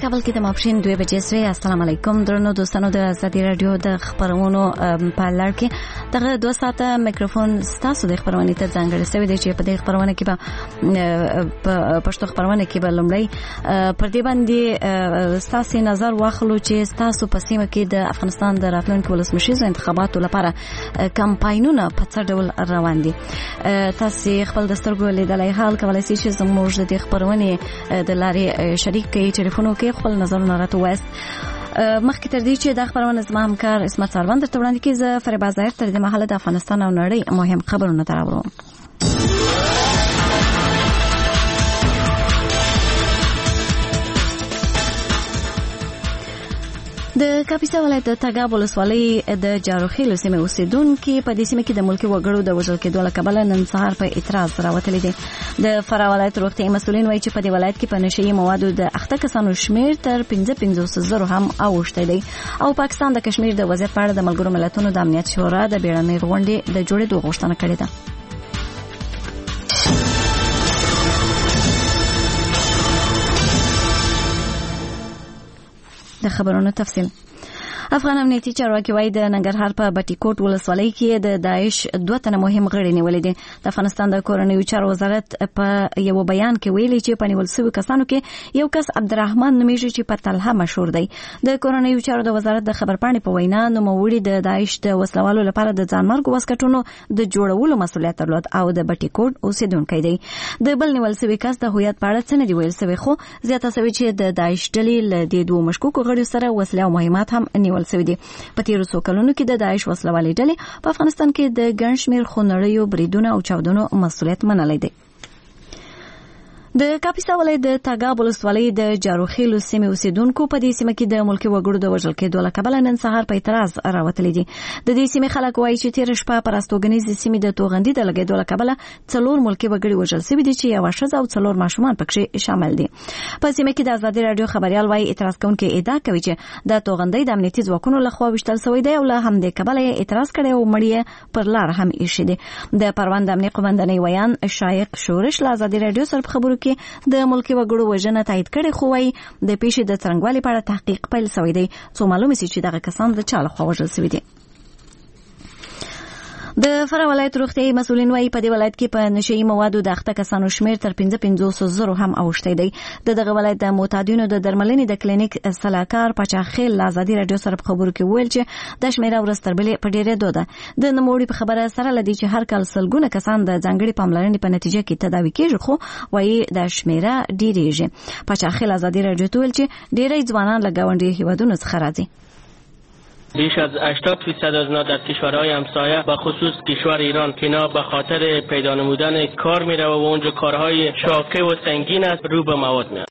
کابل کې د ماپښین 2 بجې سره. السلام علیکم درنو دوستانو د ازادي رادیو د خبرونو په لړ کې دغه 2 ساعته میکروفون ستاسو د خبرونې ته ځانګړی شوی دی چې په دې خبرونه کې به پښتو خبرونه کې به لومړی پر دې باندې ستاسو نظر واخلو چې ستاسو په سیمه کې د افغانستان د راتلونکو ولسمشریزو انتخاباتو لپاره کمپاینونه په څه ډول روان دي. تاسو خپل دستورګو لیدلای حال کولای شئ چې زموږ د خبرونې د لارې شریک کې ټلیفون کې خپل نظرونه راته وایست. مخکې تر دې چې د خبرونه زما همکار اسمت سروان درته وړاندې کړي، زه فریبا ظاهر تر دې مهاله د افغانستان او نړۍ مهم خبرونه تراوړم. د کاپیسا ولایت د تګاب ولسوالۍ د جاروخیلو سیمې اوسیدونکو په دې سیمه کې د ملکي وګړو د وژل کېدو له کبله نن سهار په اعتراض راوتلي دي. د فراه ولایت روغتیايي مسؤلین وایي چې په دې ولایت کې په نشهیي موادو د اخته کسانو شمیر تر 55,000 هم اوښتی دی او پاکستان د کشمیر د وضعیت په اړه د ملګرو ملتونو د امنیت شورا د بیړنۍ غونډې د جوړېدو غوښتنه کړې ده. د خبرونو تفصیل. افغان امنیتي چارواکي وایي د ننګرهار په بټي کوټ ولسوالۍ کې د داعش 2 تنه مهم غړي نیولې دي. د افغانستان د کورنیو چارو وزارت په یو بیان کې ویلي چې په نیول شوی کسانو کې یو کس عبدالرحمن نومیږي چې په طلحه مشهور دی. د کورنیو چارو د وزارت د خبرپاڼې په وینا نوموړي د داعش د وسلوالو لپاره د ځانمرګ واسکټونو د جوړولو مسؤلیت درلود او د بټي کوټ اوسیدونکی دی. د بل نیول شوی کس د هویت په اړه څه نه دی ویل شوی، خو زیاته شوی چې د داعش ډلې له دې 2 مشکوکو غړو سره وسله او مهمات هم نیول شوی دي. په تیرو څو کلونو کې د داعش وسلوالې ډلې په افغانستان کې د ګڼ شمېر خونړیو بریدونو او چاودنو مسؤلیت منلی دی. د کاپیسا ولایت د تګاب ولسوالۍ د جاروخیلو سیمې اوسیدونکو په دې سیمه کې د ملکي وګړو د وژل کېدو له کبله نن سهار په اعتراض راوتلي دي. د دې سیمې خلک وایي چې تیر شپه پر استوګنیزې سیمې د توغندي د لګېدو له کبله 4 ملکي وګړي وژل شوي دي چې یوه ښځه او 4 ماشومان پکې شامل دي. په سیمه کې د ازادي رادیو خبريال وایي اعتراض کوونکي ادعا کوي چې د توغندي د امنیتي ځواکونو لخوا وشتل شوی دی او له همدې کبله اعتراض کړي او مړی پر لار هم ایښی دی. د پروند امنیه قومندانۍ ویان شایق شورش له ازادي رادیو سره خبرو کې د ملکي وګړو وژنه تایید کړي، خو وايي د پیښې د څرنګوالي په اړه تحقیق پیل شوی دی څو معلومه شي چې دغه کسان د چا لخوا وژل شوي دي. د فراه ولایت روغتیايي مسؤلین وایي په دې ولایت کې په نشهیي موادو د اخته کسانو شمیر تر 55,000 هم اوښتی دی. دغه ولایت د معتادینو د درملنې د کلینیک سلاکار پاچاخیل آزادي رادیو سره په خبرو کې ویل چې د شمیره ورځ تر بلې په ډېرېدو ده. د نوموړي په خبره سره لدی چې هر کال سلګونه کسان د ځانګړي پاملرنې په نتیجه کې تداوي کېږي، خو وایي د شمیره ډېرېږي. پاچاخیل آزادي رادیو ته ویل چې ډېری ځوانان له ګاونډي هیوادونو څخه راځي. بیش از 80% از اینا در کشورهای همسایه و خصوص کشور ایران که اینا به خاطر پیدا نمودن کار میره و اونجا کارهای شاقه و سنگین است رو به مواد میاد.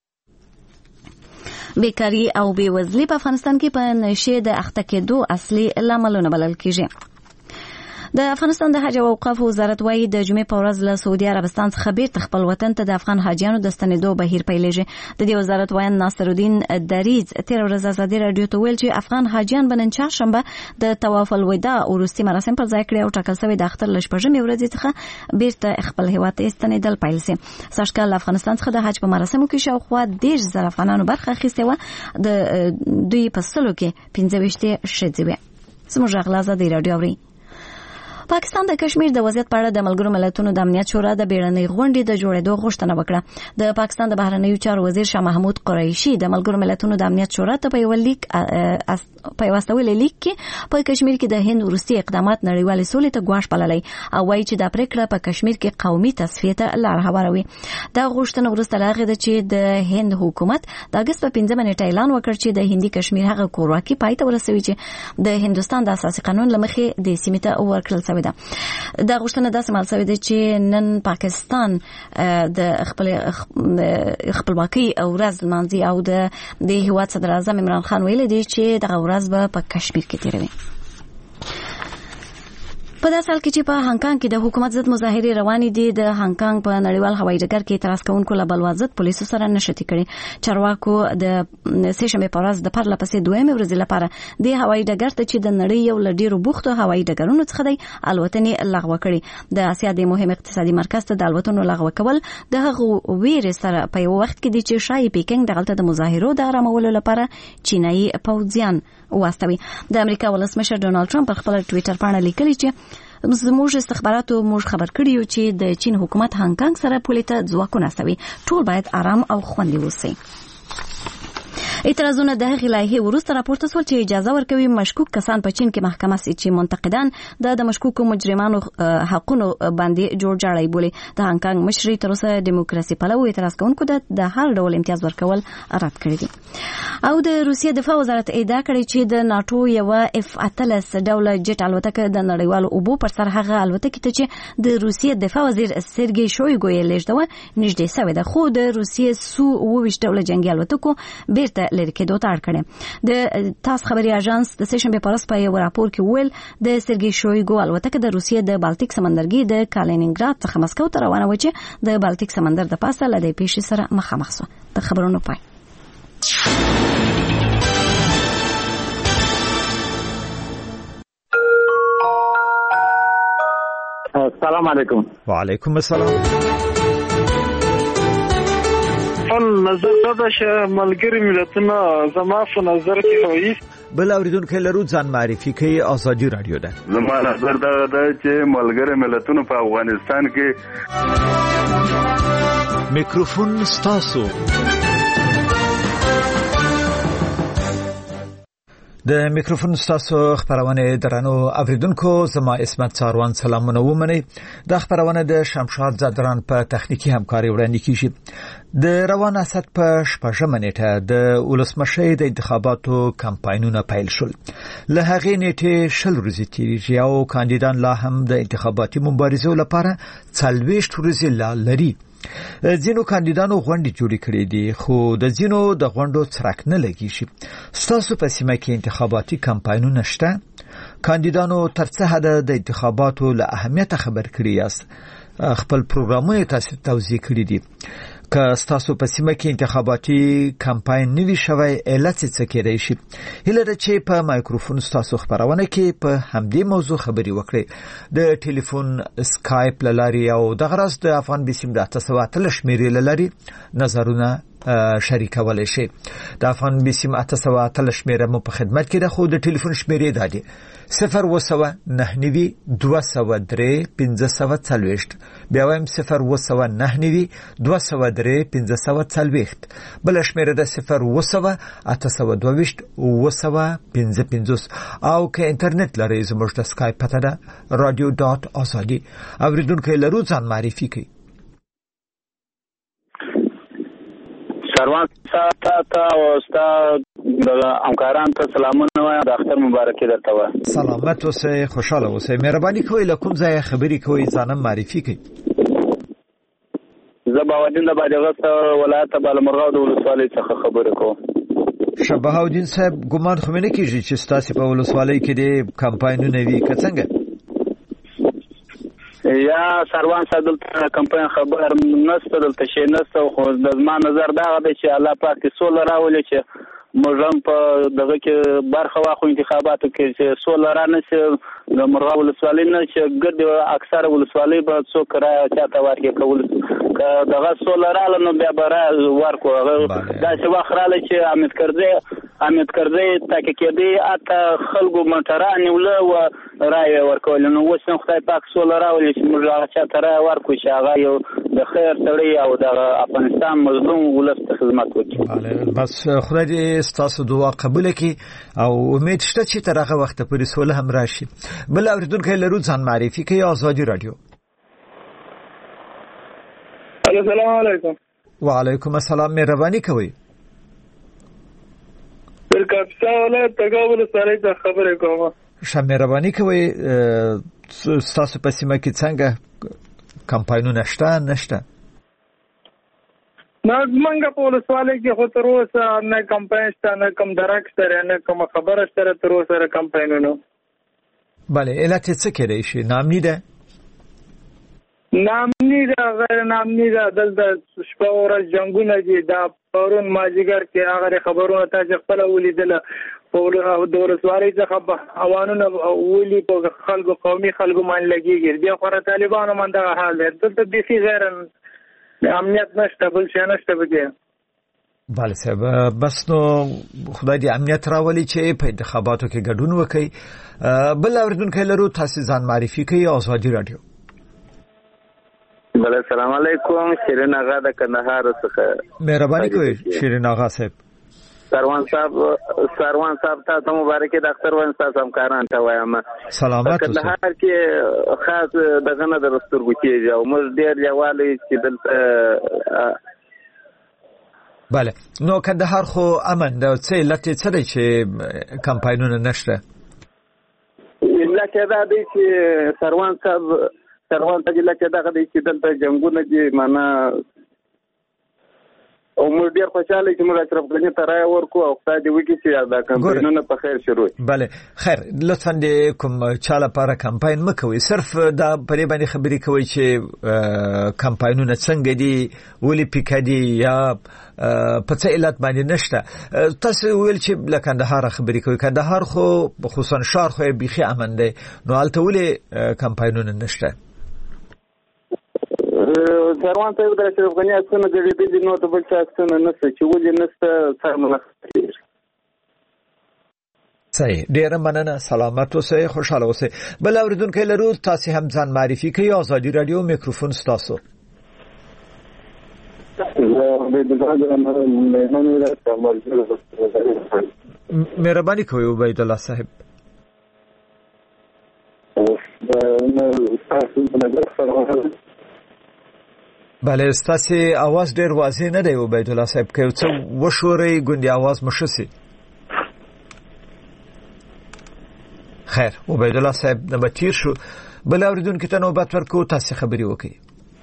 بیکاری او بیوزلی په افغانستان کې په نشه د اخته کېدو اصلي لاملونه بلل کېږي. د افغانستان د حج او اوقاف وزارت وایي د جمعې په ورځ له سعودي عربستان څخه بیرته خپل وطن ته د افغان حاجیانو د ستنېدو بهیر پیلېږي. د دې وزارت وایي ناصرالدین دریز تیر ورځ ازادي رادیو ته ویل چې افغان حاجیان به نن چهارشنبه د طواف الوداع وروستي مراسم پر ځای کړي او ټاکل شوی د اختر له شپږمې ورځې څخه بیرته خپل هیواد ته ستنېدل پیل شي. سږکال له افغانستان څخه د حج په مراسمو کې شاوخوا 10,000 افغانانو برخه اخیستې وه. د دوی په سلو کې 25 ښځې وې. زموږ غږ ازادي رادیو اوري. پاکستان د کشمیر د وضعیت په اړه د ملګرو ملتونو د امنیت شورا د بیړنۍ غونډې د جوړېدو غوښتنه وکړه. د پاکستان د بهرنیو چارو وزیر شاه محمود قریشي د ملګرو ملتونو د امنیت شورا ته په یو لیک په واستولې لیک کې په کشمیر کې د هند وروستي اقدامات نړیوالې سولې ته ګواښ بللی او وایي چې دا پریکړه په کشمیر کې قومي تصفیه ته لار هواروي. دا غوښتنه وروسته له هغې ده چې د هند حکومت د اګست په 5 نیټه اعلان وکړ چې د هندي کشمیر هغه کورواکي پای ته ورسوي چې د هندوستان د اساسي قانون له مخې د سیمې ته ورکړل شوې ده. دا غوښتنه داسې مال شوې ده چې نن پاکستان د خپلواکۍ ورځ لمانځي او د هیواد صدر اعظم عمران خان ویلي دی چې دغه ورځ به په کشمیر کې تیروي. په داسې حال کې چې په هانګ کې د حکومت ضد مظاهرې روانې دي، د هانګ په نړیوال هوایي ډګر کې اعتراض کوونکو له بلوا ضد پولیسو سره نښتې کړې. چارواکو د سه شنبې په ورځ د پرله پسې دویمې ورځې لپاره د هوایي ډګر ته چې د نړۍ یو له ډېرو بوختو هوایي ډګرونو څخه دی الوتنې لغوه کړې. د اسیا د مهم اقتصادي مرکز ته د الوتنو لغوه کول د هغو ویرې سره په یو وخت کې دي چې شایي پیکنګ دغلته د مظاهرو د آرامولو لپاره چینایي پوځیان واستوي. د امریکا ولسمشر ډونالد ټرمپ په خپل ټویټر باندې لیکلي چې زموږ استخباراتو موږ خبر کړی یو چې د چین حکومت هانګ سره پولې ته ځواکونه استوي. ټول باید آرام او خوندي اوسي. اعتراضونه د هغې لایحې وروسته راپورته شول چې اجازه ورکوي مشکوک کسان په چین کې محکمه سي چې منتقدان د مشکوکو مجرمانو حقونو باندې جوړجاړی بولي. د هانګ مشري تر اوسه دیموکراسي پلوي اعتراض کوونکو د هر ډول امتیاز ورکول رد کړی دي. او د روسیې دفاع وزارت ادعا کړې چې د ناتو یو F-18 ډول جټ الوتکه د نړیوالو اوبو پر سر هغه الوتکې ته چې د روسیې دفاع وزیر سرګي شویګو یې لیږدوه نږدې شوې ده، خو د روسیې سو 22 ډول جنگي الوتکو بیرته لري کېدو ته اړ کړي. د تاس خبري اژانس د سه شنبې په ورځ په یو راپور کې ویل د سرګي شویګو الوتکه د روسیې د بالټیک سمندرګي د کالینینګراد څخه مسکو ته روانه و چې د بالټیک سمندر د پاسه له دې پیښې سره مخامخ شو. د خبرونو پای. السلام علیکم. وعلیکم السلام. نظر دا چې ملګری ملتونه زما په نظر کې وایي بل اوریدونکو لرو ځان معرفي کوي. ازادي رادیو ده. زما نظر دا چې ملګری ملتونه په افغانستان کې میکروفون ستاسو. د میکروفون ستاسو خبرونه درنو اوریدونکو، زما اسمت څاروان سلامونه ومني. د خبرونه د شمشاد زادران په تخنیکی همکاري وړاندې کیږي. د روان اسد په شپږمه نیټه د ولسمشۍ د انتخاباتو کمپاینونه پیل شول. له هغې نیټې شل ورځې تیریږي او کاندیدان لا هم د انتخاباتي مبارزو لپاره 40 ورځې لري. ځینو کاندیدانو غونډې جوړې کړې دي، خو د ځینو د غونډو څرک نه لګي شي. ستاسو په سیمه کې انتخاباتي کمپاینونه شته؟ کاندیدانو تر څه حده د انتخاباتو له اهمیت خبر کړی یاست؟ خپل پروګرامونه تاسو توضیح کړی دي. که ستاسو په سیمه کې انتخاباتي کمپاین نوي شوی علت څه کېدای شي؟ هیله ده چې په مایکروفون ستاسو خبرونه کې په همدې موضوع خبري وکړي. د ټلیفون سکایپ لاري او د غرض د افغان بسیم د 800 شمیرې لاري نظرونه شریکولای شي. د افغان بسیم 800 شمیره مو په خدمت کې ده، خو د ټلیفون شمیرې دادي 02992031540. بیا وایم 02992031540. بل شمیره ده 02822 او که انټرنیټ لرئ زموږ د سکایپ پته ده radio.azadi. اوریدونکو لرو ځان معرفي کوي. سروان تا او استاد د همکاران ته سلامونه وایم. د اختر مبارک درته وایم. سلامت اوسئ، خوشاله اوسئ. مهرباني کوئ له کوم ځای خبري کوئ ځانم معرفي کوئ. زباودین د باجغت ولایت بالمرغاو د ولسوالۍ څخه خبرې کوم. شبهاودین صاحب، ګمان خو مې نه کیږي چې تاسو په ولسوالۍ کې د کمپاینونه وی که څنګه؟ یا سروان صدل کمپاین خبر نسته دلته شي نسته، خو د زما نظر دا دی چې الله پاک سول راولي چې موږ په دغه کې برخه واخلو انتخاباتو کې چې سول را نشي د مرغا ولسوالۍ نه چې ګرد اکثر ولسوالۍ به څوک را چاته ورکې کول که دغه سول را نو بیا به ورکو. دا چې واخراله چې امید کرزی تاکي کېدی اته خلکو منټران نیوله و رای ورکول. نو اوس خدای پاک سول راولي چې موږ هغه چاته را ورکو چې هغه یو د خیر سړی او د افغانستان مظلوم ولس ته خدمت وکړي. بس خدای دې ستاسو دعا قبول کړي او امید شته چې تر هغه وخت پورې سوله هم راشي. بل اوریدونکو لرو ځان معرفي کوي. ازادي رادیو. السلام علیکم. وعلیکم السلام. مهرباني کوئ. پر کاپسا ولایت تګاول سره ته خبرې کوم. مهرباني کوئ. ستاسو په سیمه کې څنګه کمپاینونه شته نشته؟ نه منګه په ولسوالۍ کې خو تر اوسه نه کمپاین شته، نه کوم درک سره، نه کوم خبره سره تر اوسه کمپاینونه. بله علت څه کېدای شي؟ نامني ده، نامني ده، غیر نامني ده. دلته شپه ورځ جنگونه دي. دا پرون مازیګر کې هغه خبرونه تاسو خپل ولیدله په د ولسوالۍ څخه اوانونه ولي په خلکو قومي خلکو باندې لګيږي. بیا خو طالبانو باندې دغه حال دی. دلته بيخي غیر امنیت نشته، بل څه نشته بګي. بله صاحب، بس نو خدای دې امنیت راولي چې په انتخاباتو کې ګډون وکړي. بل اوریدونکو لرو، تاسو ځان معرفي کړئ. آزادي رادیو. بله السلام علیکم، شیرین آغا د کندهار څخه. مهرباني کوئ شیرین آغا صاحب. سروان صاحب تاسو مبارک د اختر ون تاسو همکاران ته وایم. سلامات اوسئ. کندهار کې خاص دغه نه د رستورګو کېږي او موږ ډېر یوالي چې دلته. بله نو کندهار خو امن ده، څه علت څه دی چې کمپاینونه نشته؟ علت دا دی چې سروان ته علت دا دی چې دلته جنگونه دي، معنا او موږ ډېر خوشاله چې موږ اشرف غني ته رایه ورکو او خدای دې وکړي چې دا کمپاینونه په خیر شروع. بله خیر، لطفا دې کوم چا لپاره کمپاین مه کوئ، صرف دا پرې باندې خبرې کوئ چې کمپاینونه څنګه دي، ولې پیکه دي، یا په څه علت باندې نشته. تاسو ویل چې له کندهار خبرې کوئ. کندهار خو خصوصا ښار خو بیخي امن دی، نو هلته ولې کمپاینونه نشته؟ سروان صاحب د اشرف غني اکسونه ګډېدلي، نو د بل څه اکسونه نشته چې ولې نشته سره مناسب. صحیح، ډیره مننه، سلامت اوسئ، خوشاله اوسئ. بل اوریدونکو لرو، تاسو هم ځان معرفي کړئ. آزادي رادیو، میکروفون ستاسو. مهرباني کوئ عبید الله صاحب. بله ستاسو आवाज ډیر واضح نه دی عبید الله صاحب، که څه وشوري ګوندې आवाज مشسي. خیر عبید الله صاحب نو تیر شو. بل اوریدونکو ته نوبت ورکو، تاسو خبري وکړئ.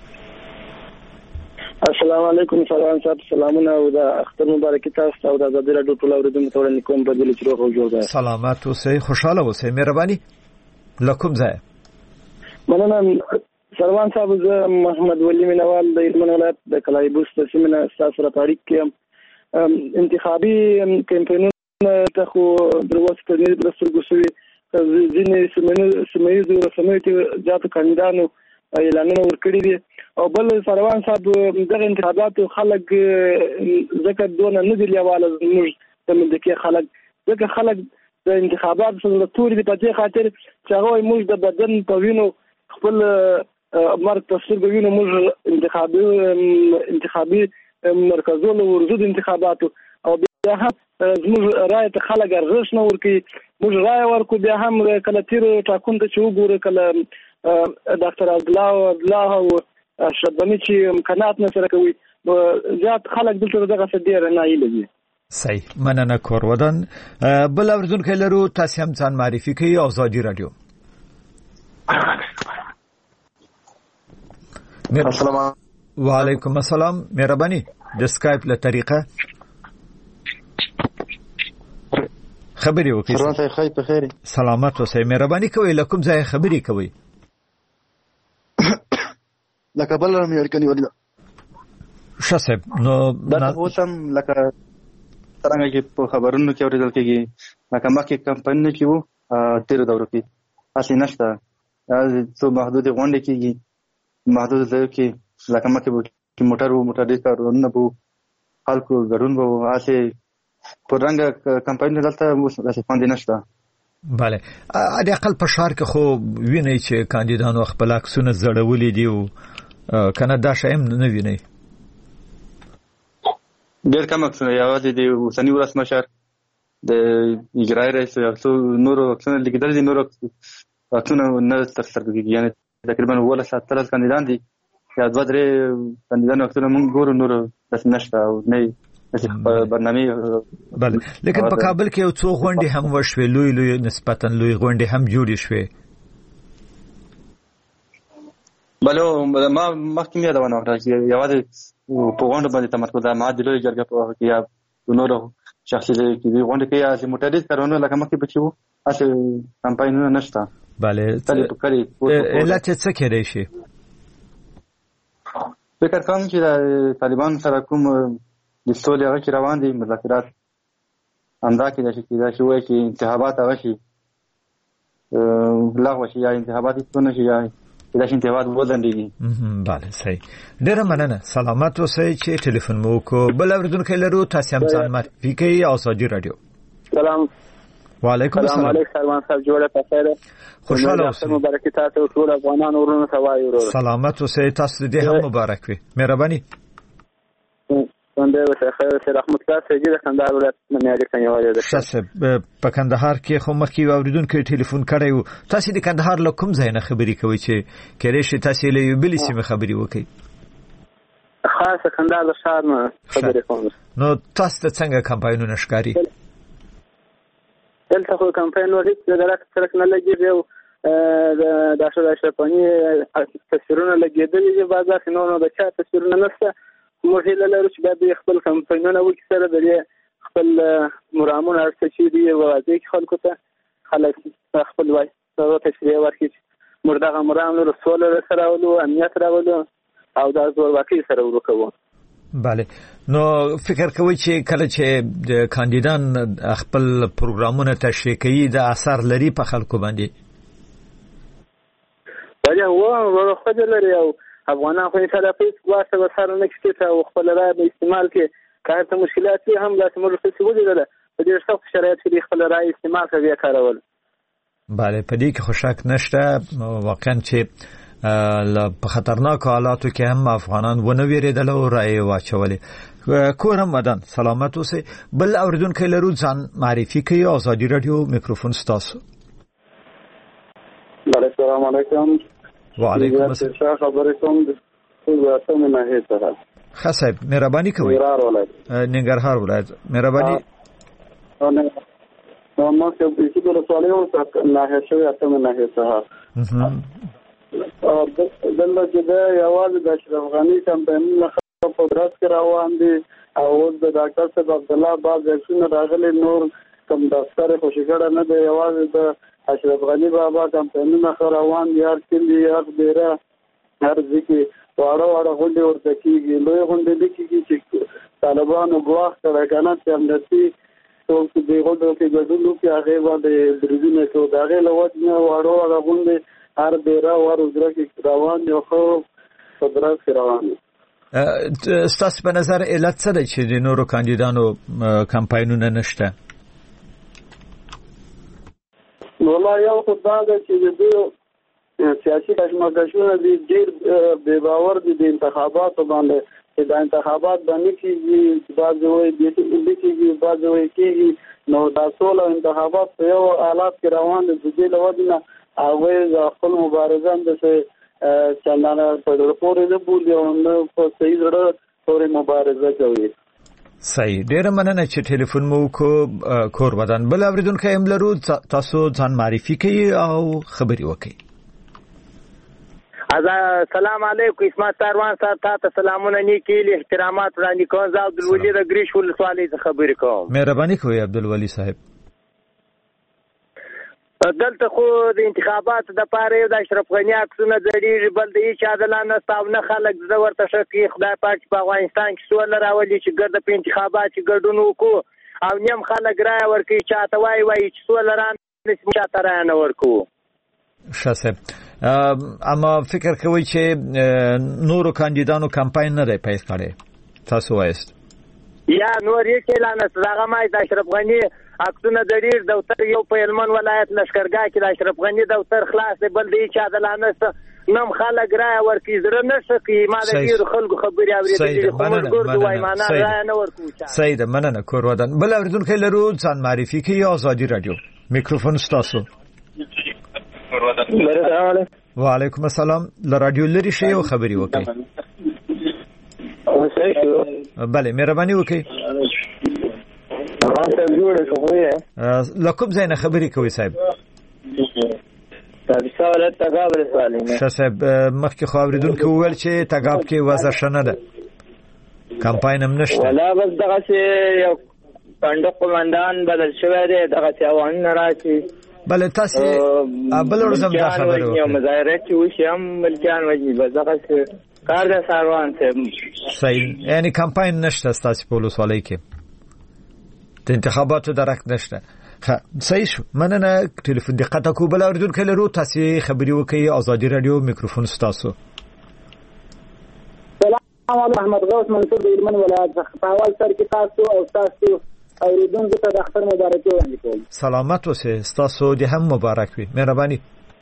السلام علیکم. سلامونه او د اختر مبارک تاسو او د آزادي رادیو ټول اوریدونکو ته وړاندې کوم. په دې چې روغ جوړ ده. سلامات اوسئ، خوشاله اوسئ. مهرباني لکم ځای. مننه سروان صاحب. زه محمد ولی مینوال د هلمند ولایت د کلایبوس سیمه تاسو سره تاریخ کې انتخابي کمپاینونه ته خو دروازه کړنی د سترګو سوي ځینې سیمایي رسنیو ته ځاتو کاندیدانو اعلانونه ورکړي دي. او بل سروان صاحب دغه انتخاباتو خلک ځکه دونه نه دي لیواله موږ د ملکي خلک، ځکه خلک د انتخاباتو سره توري دي په دې خاطر چې هغه موږ د بدن په وینو خپل مرګ تصویر وینو. موږ انتخابي مرکزونو ورزو د انتخاباتو او بیا هم زموږ رائے ته خلک ارزښت نه ورکوي. موږ رائے ورکو، بیا هم کله تیر ټاکنو ته چې وګورو، کله ډاکټر عبدالله او اشرف غني چې امکانات نه سره کوي، زیات خلک دلته دغه څه ډیر نه ایلي. صحیح، مننه کور ودان. بل اوریدونکو لرو، تاسو هم ځان معرفي کړئ. آزادي رادیو. السلام وعلیکم السلام. مهرباني د سکایپ له طریقه خبري وکړئ. سلام ته خیر په خیر. سلامت اوسئ. مهرباني کوئ لکم ځای خبري کوئ. لکه بل رم یو کني ولید شاسب نو دا اوسم لکه څنګه چې په خبرونو کې اوریدل کېږي لکه مخکې کمپاین کې وو تیر دورو کې اصلي نشته، څو محدود غونډې کېږي، محدود ځای کې لکه مخکې موټر دې کارونه وو، خلکو ګډون وو، اصلي پرنګ کمپاین دلته اصلي فاند نشته. بله اډه خپل په شهر کې خو ویني چې کاندیدانو خپل عکسونه زړولې دي او کنه دا شایم نه ویني. ډېر کم عکسونه یوازې د اوسنی ولسمشر د اجرایي رئیس او نور عکسونه لیکل دي، نور عکسونه نه ترسره کیږي. یعنی تقریبا 13 کاندیدان دي یا 2-3 کاندیدانو عکسونه موږ ګورو، نور داس نشته او نه برنامه. بله لیکن په کابل کې یو څو غونډې هم وشوي، لوی نسبتا لوی غونډې هم جوړې شوې. بله ما مخکې یادونه وکړه چې یوازې په غونډه باندې تمرکز ده، ما د لوی جرګه په وخت کې یا نور شخصي ځای کې غونډه کې یا موټریز کارونه لکه مخکې بچو اصل کمپاینونه نشته. bale علت څه کېدای شي فکر کوم چې طالبان سره کوم د سولې هغه چې روان دي مذاکرات همدا کېدای شي وایي چې انتخابات هغه شي لغوه شي یا انتخابات هیڅ نه شي یا دا چې انتخابات وځنډېږي. بله صحیح ډېره مننه سلامت اوسئ چې ټلیفون مو وکړو. بل اورېدونکی لرو تاسې هم ځان معرفي کړئ ازادي راډیو. سلام وعلیکم السلام. علیکم سلمان صاحب جوړه تاسو خوشاله اوسئ. مبارک تاسو ټول افغانان ورونو ته وایو ورو سلامت اوسئ تاسو دې هم مبارک وي مهرباني. څنګه خیر سره رحمت الله سيدي د کندهار ولایت منیاګه کنيواله ده. شاسه په کندهار کې خو مخکې اوریدونکو ټلیفون کړی و. تاسو د کندهار له کوم ځای نه خبري کوئ چې کېږي چې تاسو له یو بل سیمه خبري وکړئ؟ خاصه کندهار د ښار نه خبري کوم. نو تاسو څنګه کمپاینونه ښکاری؟ دلته خو کمپاین ورته د درک سرک نه لګیږي او د اشرفانی تصویرونه لګیدلې دي بازار نو د چا تصویرونه نشته. موږ هیله لرو چې باید خپل کمپاینونه وکړي سره د خپل مرامونه ارڅ چې دی واځي خلکو ته خلک خپل وای سره تشریح ورکړي موږ دغه مرام رسول سره ولو امنیت راولو او د زور واقعي سره ورکوو. بله نو فکر کوي چې کله چې د کاندیدان خپل پروګرامونه تشریح کوي د اثر لري په خلکو باندې؟ بله هو خو لري او افغانان خو سره پیس واسه وسره نه کیته او خپل رای په استعمال کې کارته مشکلات هم لازم ورته ولیدل په دې سخت شرایط کې خپل رای استعمال کوي کارول. بله په دې کې خوشاک نشته واقعا چې په خطرناک حالاتو کې هم افغانان ونه ویریدل او رای واچولې. کورم مدن سلامت اوسئ. بل اوریدونکو لرو ځان معرفي کوي ازادي رادیو میکروفون ستاسو. السلام علیکم. وعلیکم السلام. خبرې کوم د اتمه نه هیڅ خاصه مهرباني کوي. ننګرهار ولایت مهرباني. نو ما چې په دې سوالو نه هیڅ اتمه نه هیڅ دلته چې دا یوازې د اشرف غنی کمپاین نه په درس کې روان دي او د ډاکټر صاحب عبد الله باز څنګه راغلي نور کوم دفتر خوشګړه نه دی یوازې د اشرف غنی بابا کمپاینونه روان دي هر کلی هر ډیره هر ځکه واړه غونډې ورته کیږي لوی غونډې کیږي چې طالبانو غواخ سره کنه چې امنیتي څوک دې غونډو کې ګډون کوي هغه باندې درځنه کوي دا غي لوځنه واړه غونډې هر ډیره ورځره کې روان دي خو صدرات روان دي. ستاسو په نظر علت څه ده چې د نورو کاندیدانو کمپاینونه نشته؟ والله یو خدای دې چې دې سیاسي کشمکشونه دي ډېر بے باور دي د انتخاباتو باندې چې د انتخابات باندې کېږي بعضې وایي کېږي بعضې وایي کېږي نو دا ټول انتخابات په یو حالات کې روان دي د دې له وجې نه هغوی د خپل مبارزان داسې چندانه په زړه پورې نه بولي او نه په صحیح زړه پورې مبارزه کوي. صحیح ډېره مننه چې ټلیفون مو وکړو کور ودان. بل اورېدونکی هم لرو تاسو ځان معرفي کړئ او خبرې وکړئ. سلام علیکم اسمت ساروان صاحب تاسو سلامونه نیکیلی احترامات وړاندې کوم. زه عبدالولي د ګریش ولسوالۍ څخه خبرې کوم. مهرباني کوئ عبدالولي صاحب. دلته خو د انتخاباتو د پاره یو د اشرف غنی عکسونه ځړېږي بل د هیڅ عادلانه نسته او نه خلک زه ورته ښه کوي خدای پاک په افغانستان کې سوله راولي چې ګرده په انتخابات کې ګډون وکړو او نیم خلک رایه ورکوي چاته وایي چې سوله رانشي چاته رایه نه ورکوو. ښه صاحب اما فکر کوئ چې نورو کاندیدانو کمپاین نه دی پیل کړی تاسو وایست یا نور هیڅ اعلان نشته دغه ما د اشرف غنی عکسونه ځړېږي دفتر یو په هلمند ولایت لښکرګاه کې د اشرف غنی دفتر خلاص دی بل د هیڅ عادلانه نشته نم خلک رایه ورکوي زړه نه ښه کوي ما د ډېرو خلکو خبرې اورېدلې خو موږ ګردو وایي معنا رایه نه ورکوو. صحیح ده مننه کور ودان. بل اورېدونکی لرو ځان معرفي کوي ازادي راډیو میکروفون ستاسو. وعلیکم السلام. له راډیو لرې شئ او خبرې وکړئ. بله مهرباني وکړئ. له کوم ځای نه خبرې کوئ صاحب؟ ښه صاحب مخکې خو اورېدونکي وویل چې تګاب کې وضع ښه نه ده کمپاین هم نشته. ولا بس دغسې یو صندوق قمندان بدل شوی دی دغسې اوانونه راشي بل تاسو بل ورځم دا خبره یو مظاهره چې وشي هم ملکیان وایي بزغه کار د ساروان ته صحیح یعنی کمپاین نشته تاسو په ولسوالۍ کې د انتخاباتو درک نشته صحیح شو مننه ټلیفون دقت کو بل اوریدونکو لرو تاسو خبري وکي ازادي رادیو میکروفون تاسو سلام احمد غوث منصور د هلمند ولایت څخه په اول سر کې تاسو او تاسو اوریدونکو ته د اختر مبارکي وړاندې کوم سلامت اوسئ تاسو د هم مبارک وي مهرباني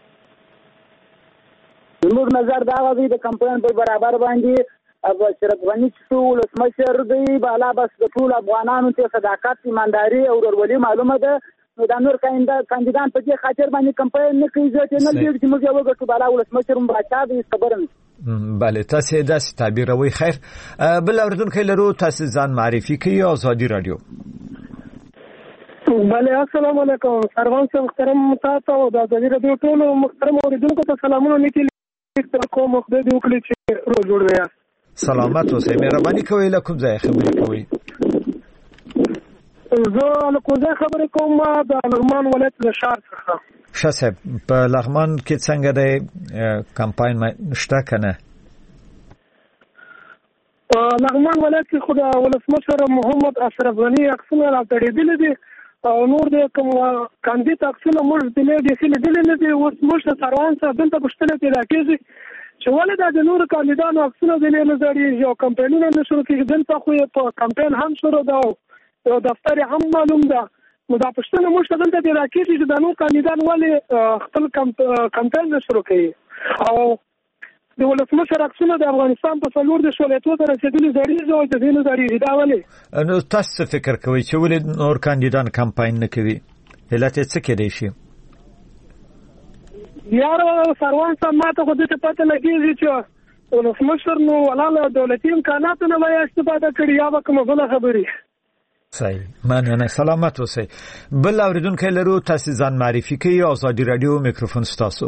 زموږ نظر دا غوي د کمپاین په برابر باندې ابو اشرف غنی ټول مشر دی بالا بس د ټول افغانانو ته صداقت ایمانداري او ورولي معلومه ده نو د نور کاندیدان په دې خاطر باندې کمپاین نه کوي چې نه لري چې موږ یو غټو بالا ولس مشر مباشر دي خبره بله تاسو داسې تعبیر وي خیر بل اوریدونکو لرو تاسو ځان معرفي کوي ازادي رادیو بله السلام علیکم سروان صاحب محترم تاسو او د ازادي رادیو ټول محترم اوریدونکو ته سلامونه لیکل کوم خدای دې وکړي چې روز جوړ وي سلامت اوسئ مهرباني کوئ له کوم ځای خبرې کوئ زه له کوم ځای خبرې کوم د لغمان ولایت د شهر څخه شاسه په لغمان کې څنګه د کمپاین شته کنه په لغمان ولایت کې خو د ولسمشر محمد اشرف غنی عکسونه راټړېدلي دي او نور د کوم کاندید عکسونه موږ د دې لیدلې نه دي اوس موږ سروان صاحب دلته پوښتنه پیدا کېږي چې ولې د نور کاندیدانو عکسونه د نه نظر یو کمپاینونه نشو کېږي دلته خو په کمپاین هم شروع ده او دفتر هم معلوم ده نو دا پښتنه موږ دلته پیدا کېږي چې د نور کاندیدان ولې خپل کمپاین نشو کوي او د ولسمشر عکسونه د افغانستان په څلور د شولایتو ته رسیدلي زړیږي او د دې نه زړیږي دا ولې نو تاسو فکر کوئ چې ولې نور کاندیدان کمپاین نه کوي علت یې څه کېدای شي یار سروان صاحب ماته خو دې پته لګیږي چې ولسمشر نو ولاله دولتي امکانات نه وایي استفاده کړي یا به کومه بله خبرې صحیح مننه سلامت اوسئ بل اوریدونکو لرو تاسو ځان معرفي کوي ازادي رادیو میکروفون تاسو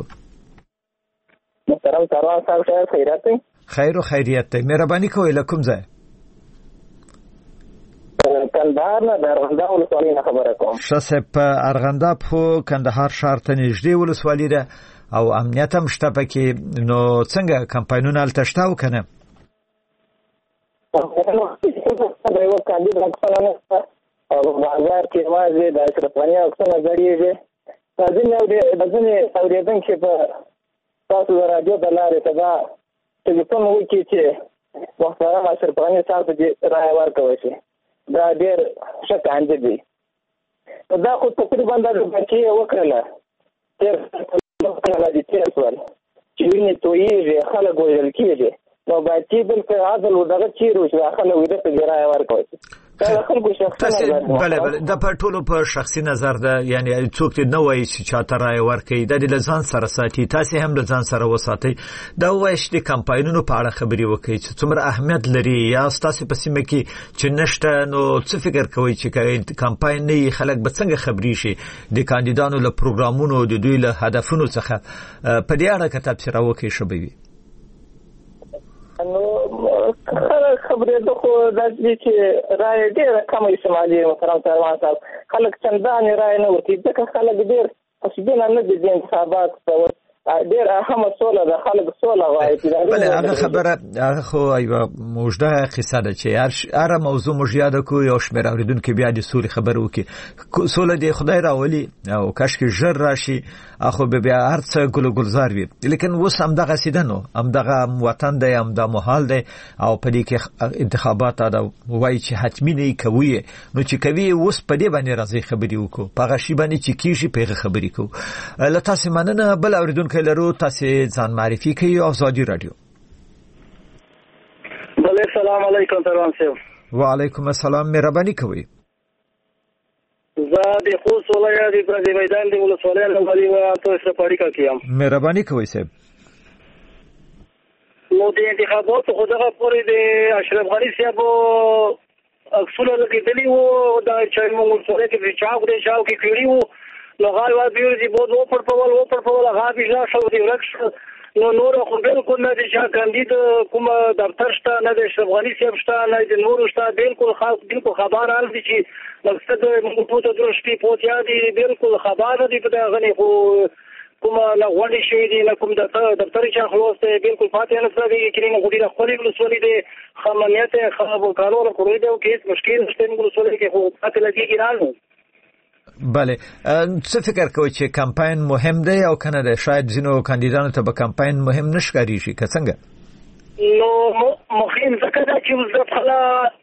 محترم سروان صاحب خیریت دی خیر او خیریت دی مهرباني کوئ له کوم ځای کندهار نه د ارغنده ولسوالۍ نه خبره کوم شاسه په ارغنده په کندهار ښار ته نږدې ولسوالۍ ده او امنیت هم شته پکې نو څنګه کمپاینونه هلته شته او کنه د یو کاندید عکسونه نشته او بازار کې یوازې د اشرف غني عکسونه ځړېږي ځینې اورېدونکي په تاسو د راډیو د لارې سبا ټلیفون وکړي چې محترم اشرف غني صاحب ته رایه ورکوي شي دا ډېر ښه کاندید دی دا خو تقریبا د بچي وکړله تېر سوال چې وینې تویېږي خلک وژل کېږي نو باید چې دلته عدل ودغه چیرې وشي خلک ویده ته دې رایه ورکوي بله دا په ټولو په شخصي نظر ده یعنی څوک دې نه وایي چې چاته رایه ورکوي دا دې له ځان سره ساتي تاسې هم له ځان سره وساتئ دا ووایئ چې د کمپاینونو په اړه خبرې وکړئ چې څومره اهمیت لري یا ستاسې په سیمه کې چې نشته نو څه فکر کوئ چې کمپاین نه وي خلک به څنګه خبرې شي د کاندیدانو له پروګرامونو د دوی له هدفونو څخه په دې اړه که تبصره وکړئ ښه به وي نو خبرې د خو د دې چې رایه ډېره کمه استعمالي محترم سروان صاحب خلک چندانې رایه نه ورکوي ځکه خلک ډېر خوشبینه نه دي د انتخاباتو ته ډېر اهمه سوله ده خلک سوله غواړي بله هغه خبره هغه خو یوه موجوده قصه ده چې هره موضوع موږ یاده کړو یو شمېر اورېدونکي بیا د سولې خبره وکړي سوله دې خدای راولي او کاشکې ژر راشي خو بیا هر څه ګل و ګلزار وي لیکن اوس همدغسې ده نو همدغه وطن دی همدا محال دی او په دې کې انتخابات دا وایي چې حتمي نه یې کوي نو چې کوي اوس په دې باندې راځي خبرې وکړو په هغه شي باندې چې کېږي په هغه خبرې کوو له تاسې مننه بل اورېدونکی لرو تاسې ځان معرفي کوي ازادي رادیو بله سلام علیکم سروان صاحب وعلیکم السلام مهرباني کوئ زه د خوست ولایت د میدان د ولسوالۍ له تاسو سره اړیکه کوم مهرباني کوئ صاحب نو د انتخاباتو خو دغه پورې د اشرف غني صاحب عکسونه لګېدلي وو دا چې موږ ولسوالۍ کې چاو کې کړي وو نو غواړي چې بود و پړپول هغه بجلا شو دی ورک شو نو نور خو بالکل نه دي چې کاندید کوم دفتر شته نه د اشرف غنی صاحب شته نه د نور شته بالکل خاص بالکل خبر حال دي چې مقصد موږ ته درشتي پوتیا دي بالکل خبر دي په دغه غني خو کوم لا غونډې شوې دي نه کوم دفتر چې خلاص دی بالکل فاتح نه څه دی چې موږ ډیره خولي ولسولې دي خمانیت خراب قانون کوي دا کیس مشکل نشته موږ ولسولې کې خو فاتح لګي ګرانو بله څه فکر کوئ چې کمپاین مهم دی او کنه ده شاید ځینو کاندیدانو ته به کمپاین مهم نشکاري شي که څنګه نو مهم ځکه دا چې وزفلا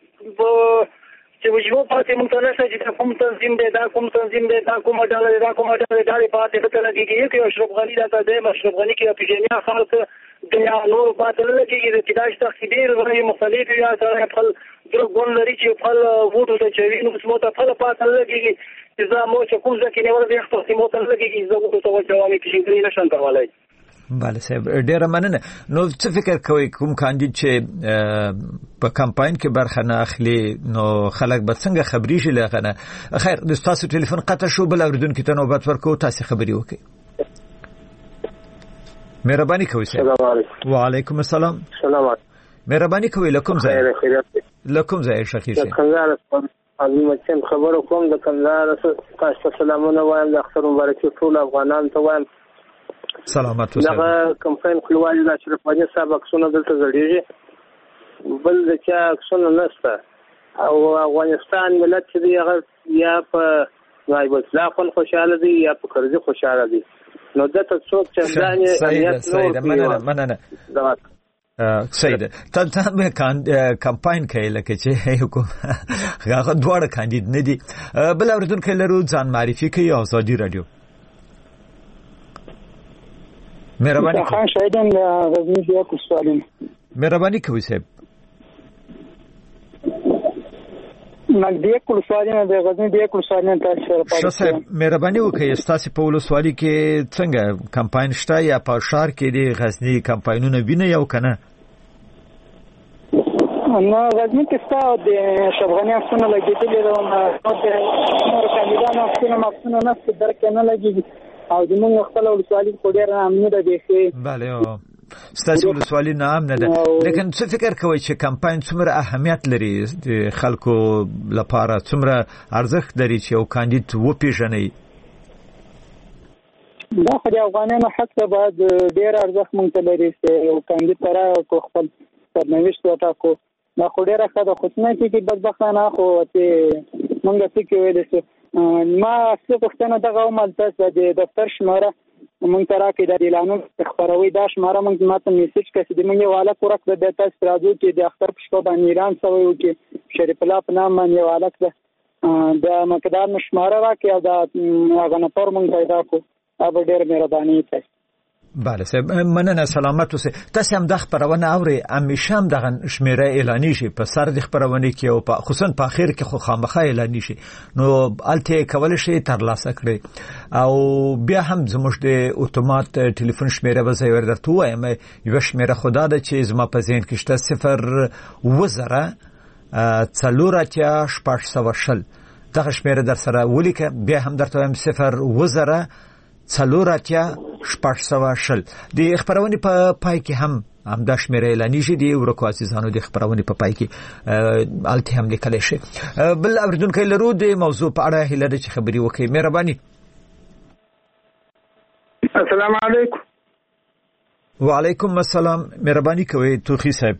چې وجو پاتې مونږ ته نشته چې کوم تنظیم دی دا کوم تنظیم دی دا کوم ډول دا کوم ډول دا پاتې ته لګيږي چې اشرف غنی دا ته اشرف غنی کې پیژنیا خلک د نور پاتې لګيږي چې دا تخدیر غوړي مختلف یا سره خپل درګون لري چې خپل ووټ ته چوي نو څه ته خپل پاتې لګيږي چې زمو چې کوم ځکه نه ورته اختصاصي موته لګيږي زه وګورم ته جوابي پیژنې نشم کولای بله صاحب ډیره مننه نو څه فکر کوئ کوم کاندید چې په کمپاین کې برخه نه اخلي نو خلک به څنګه خبري شي لغنه خیر د تاسو ټلیفون قطع شو بل اوریدونکو ته نوبت ورکو تاسو خبري وکړئ مهرباني کوئ السلام علیکم وعلیکم السلام سلامات مهرباني کوئ لکم ځای شخصي کندهار عظیم چم خبرو کوم د کندهار تاسو سلامونه وایم د اختر مبارکي ټول افغانان ته وایم سلامات اوسئ دا کمپاین خپلوالي د اشرف غنی صاحب عکسونه دلته زړیږي بل د چا عکسونه نشته او افغانستان ملت چې دی هغه یا په نایب اطلاق خوشاله دي یا په کرزي خوشاله دي نو دته څوک چې ځانې مننه صحیح ده تاسو کمپاین کوي لکه چې حکومت هغه دواړه کاندید نه دي بل اوریدونکو لرو ځان معرفي کوي ازادي رادیو مهرباني خان شایدن غزنی بیا کو سوالین مهرباني کوي صاحب نګدې کول سوالین د غزنی بیا کو سوالین تاسو سره پاتې صاحب مهرباني وکړئ تاسو په ولسوالۍ کې څنګه کمپاین شته یا په شهر کې د غزنی کمپاینونه ویني یو کنه نو غزنی کې ستاسو د شبغانی افسونه لګیدلې نو د کاندیدانو افسونه نه درک نه لګیږي او د موږ خپل ولسوالۍ په ډیر امنیت ده کې bale ستاسو ولسوالۍ نام نه ده لیکن څه فکر کوئ چې کمپاین څومره اهمیت لري د خلکو لپاره څومره ارزښت لري چې یو کاندید وپیژني دا خو د افغانانو حق ته باید ډیر ارزښت مونږ ته لري چې یو کاندید تر خپل سرنوشت وټاکو دا خو ډیره ښه ده خو څنګه چې بدبختانه خو ته مونږ څه کوي چې ما څه پښتنه دغه عمل تاسو د دفتر شماره مونږ ترا کې د اعلانونو خبروي دا شماره مونږ ماته میسج کړي د مونږ والا کورک د تاسو راځو چې د اختر په شپه باندې اعلان شوی و چې شریف الله په نام باندې والا ده د مقدار نشماره راکې او د هغه نفر مونږ پیدا کو اب ډېر مهرباني تاسو bale صاحب مننه سلامت اوسئ تاسو هم د خبرونه اوري همیشه هم دغه شمیره اعلاني شي په سر د خبرونه کې او په خصوصا په اخر کې خو خامخا اعلاني شي نو الته کول شي تر لاسه کړی او بیا هم زموږ د اتومات ټلیفون شمیره به زه ورته وایم یو شمیره خدا د چې زما په ذهن کې شته 0 وزره څلوراتیا شپږ دغه شمیره در سره ولیکه بیا هم درته وایم 0 وزره څلوراتیا شپږ د خبرونه په پای کې هم د شمیره اعلاني شي دی ورکو عزیزانو د خبرونه په پای کې الته هم لیکل شي بل اوریدونکو لرو د موضوع په اړه هیله ده چې خبري وکړي مهرباني السلام علیکم وعلیکم السلام مهرباني کوي توخی صاحب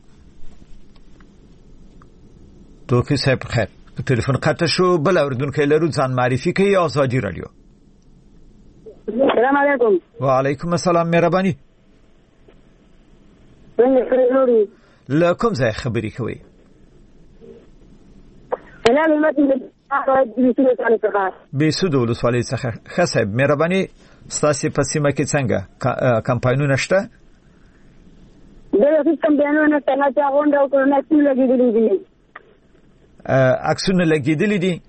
خیر ټلیفون قطع شو بل اوریدونکو لرو ځان معرفي کوي ازادي رادیو السلام علیکم وعلیکم السلام مهرباني لکم ځای خبري کوي سلام علیکم بیسود ولسوالۍ څخه خصيب مهرباني ستاسو په سیمه کې څنګه کمپاینونه شته دا هیڅ کمپاینونه نه چې غونډه او کورونه لګیدلې دي عکسونه لګیدلې دي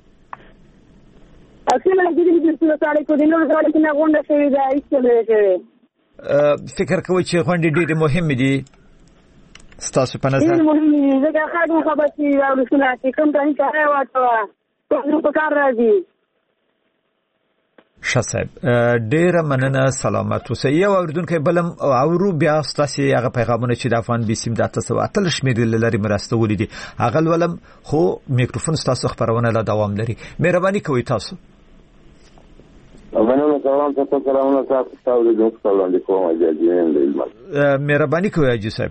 اصله دې دې څه سره کو دې نو سره کې نه غونډه شوې ده ایستلې شوې فکر کوم چې غونډې ډېرې مهمه دي ستاسو په نظر مهمه دي ځکه خاطر خبرې او رسول چې کوم ځای ته راوړل نو په کار راځي شصيب ډیره مننه سلامت اوسئ. یو اوریدونکو بلم اورو بیا ستاسو هغه پیغامونه چې د افغان بي سي د 8 شمېر لري مرسته ولیدي هغه ولم خو میکروفون ستاسو خبرونه لا دوام لري. مهرباني کوئ تاسو. مننه کوم تاسو سلامونه تاسو د دوستانو د کومه ځای مهرباني کوئ اجي صاحب.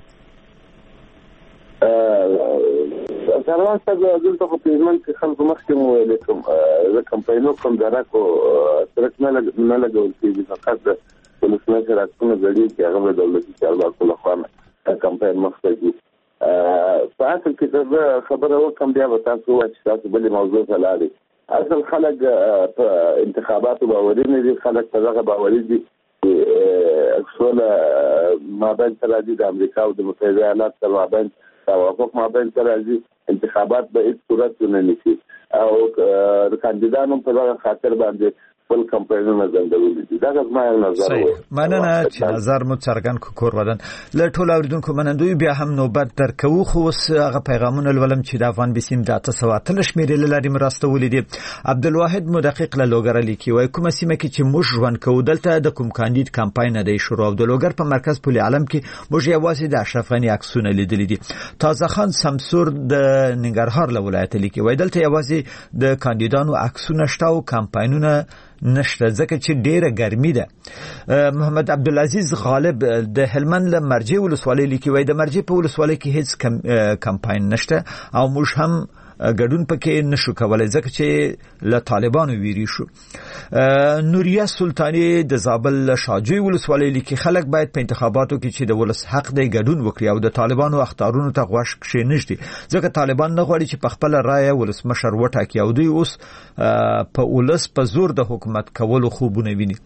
سروان صاحب دلته په پیژمن کې خلکو مخکې مو ویل کوم د کمپاینو کوم درکو سرک نه لګول کېږي فقط د ولسمشر راځونه غړي چې هغه د دولتي چارواکو لخوا کمپاین مخته دي. په اصل کې دا خبره وکم بیا به تاسو چې تاسو بلې موضوع ته لاړئ. اصل خلک په انتخاباتو باوري نه دي، خلک په دغه باوري دي چې اکثر مابین تراځي د امریکا او د متحده ایالاتو سره مابین توافق مابین تراځي انتخابات به هیڅ صورت نه نشي او کاندیدانو په دغه خاطر باندې خپل کمپاینونه ځندولي دي. دا زما نظر و. مننه چې نظر مو څرګند کور ودان له ټول اوریدونکو منندوی بیا هم نوبت درکو خو هغه پیغامونه ولم چې د افغان بي سي د 8 شمېر لري مرسته ولیدي. عبدالواحد مدقق له لوګر لیکي وای کومه سیمه کې چې موږ ژوند کوو دلته د کوم کاندید کمپاین نه دی شروع د لوګر په مرکز پل عالم کې موږ یوازې د اشرف غنی عکسونه لیدل دي. تازه خان سمسور د ننګرهار له ولایت لیکي وای دلته یوازې د کاندیدانو عکسونه شته او کمپاینونه نشته ځکه چې ډیره ګرمي ده. محمد عبدالعزيز غالب د هلمند له مرجع ولسوالۍ لیکي وای د مرجع په ولسوالۍ کې هیڅ کمپاین نشته او موږ هم ګډون پکې نشو کولای ځکه چې له طالبانو ویری شو. نوریا سلطانی د زابل شاجوی ولسوالۍ لیکي خلک باید په انتخاباتو کې چې د ولس حق دی ګډون وکړي او د طالبانو اختارونو ته غوښ کښې نشي ځکه طالبان نه غواړي چې په خپل رائے ولسمشر وټاکي او دوی اوس په ولس په زور د حکومت کولو خوبونه ویني.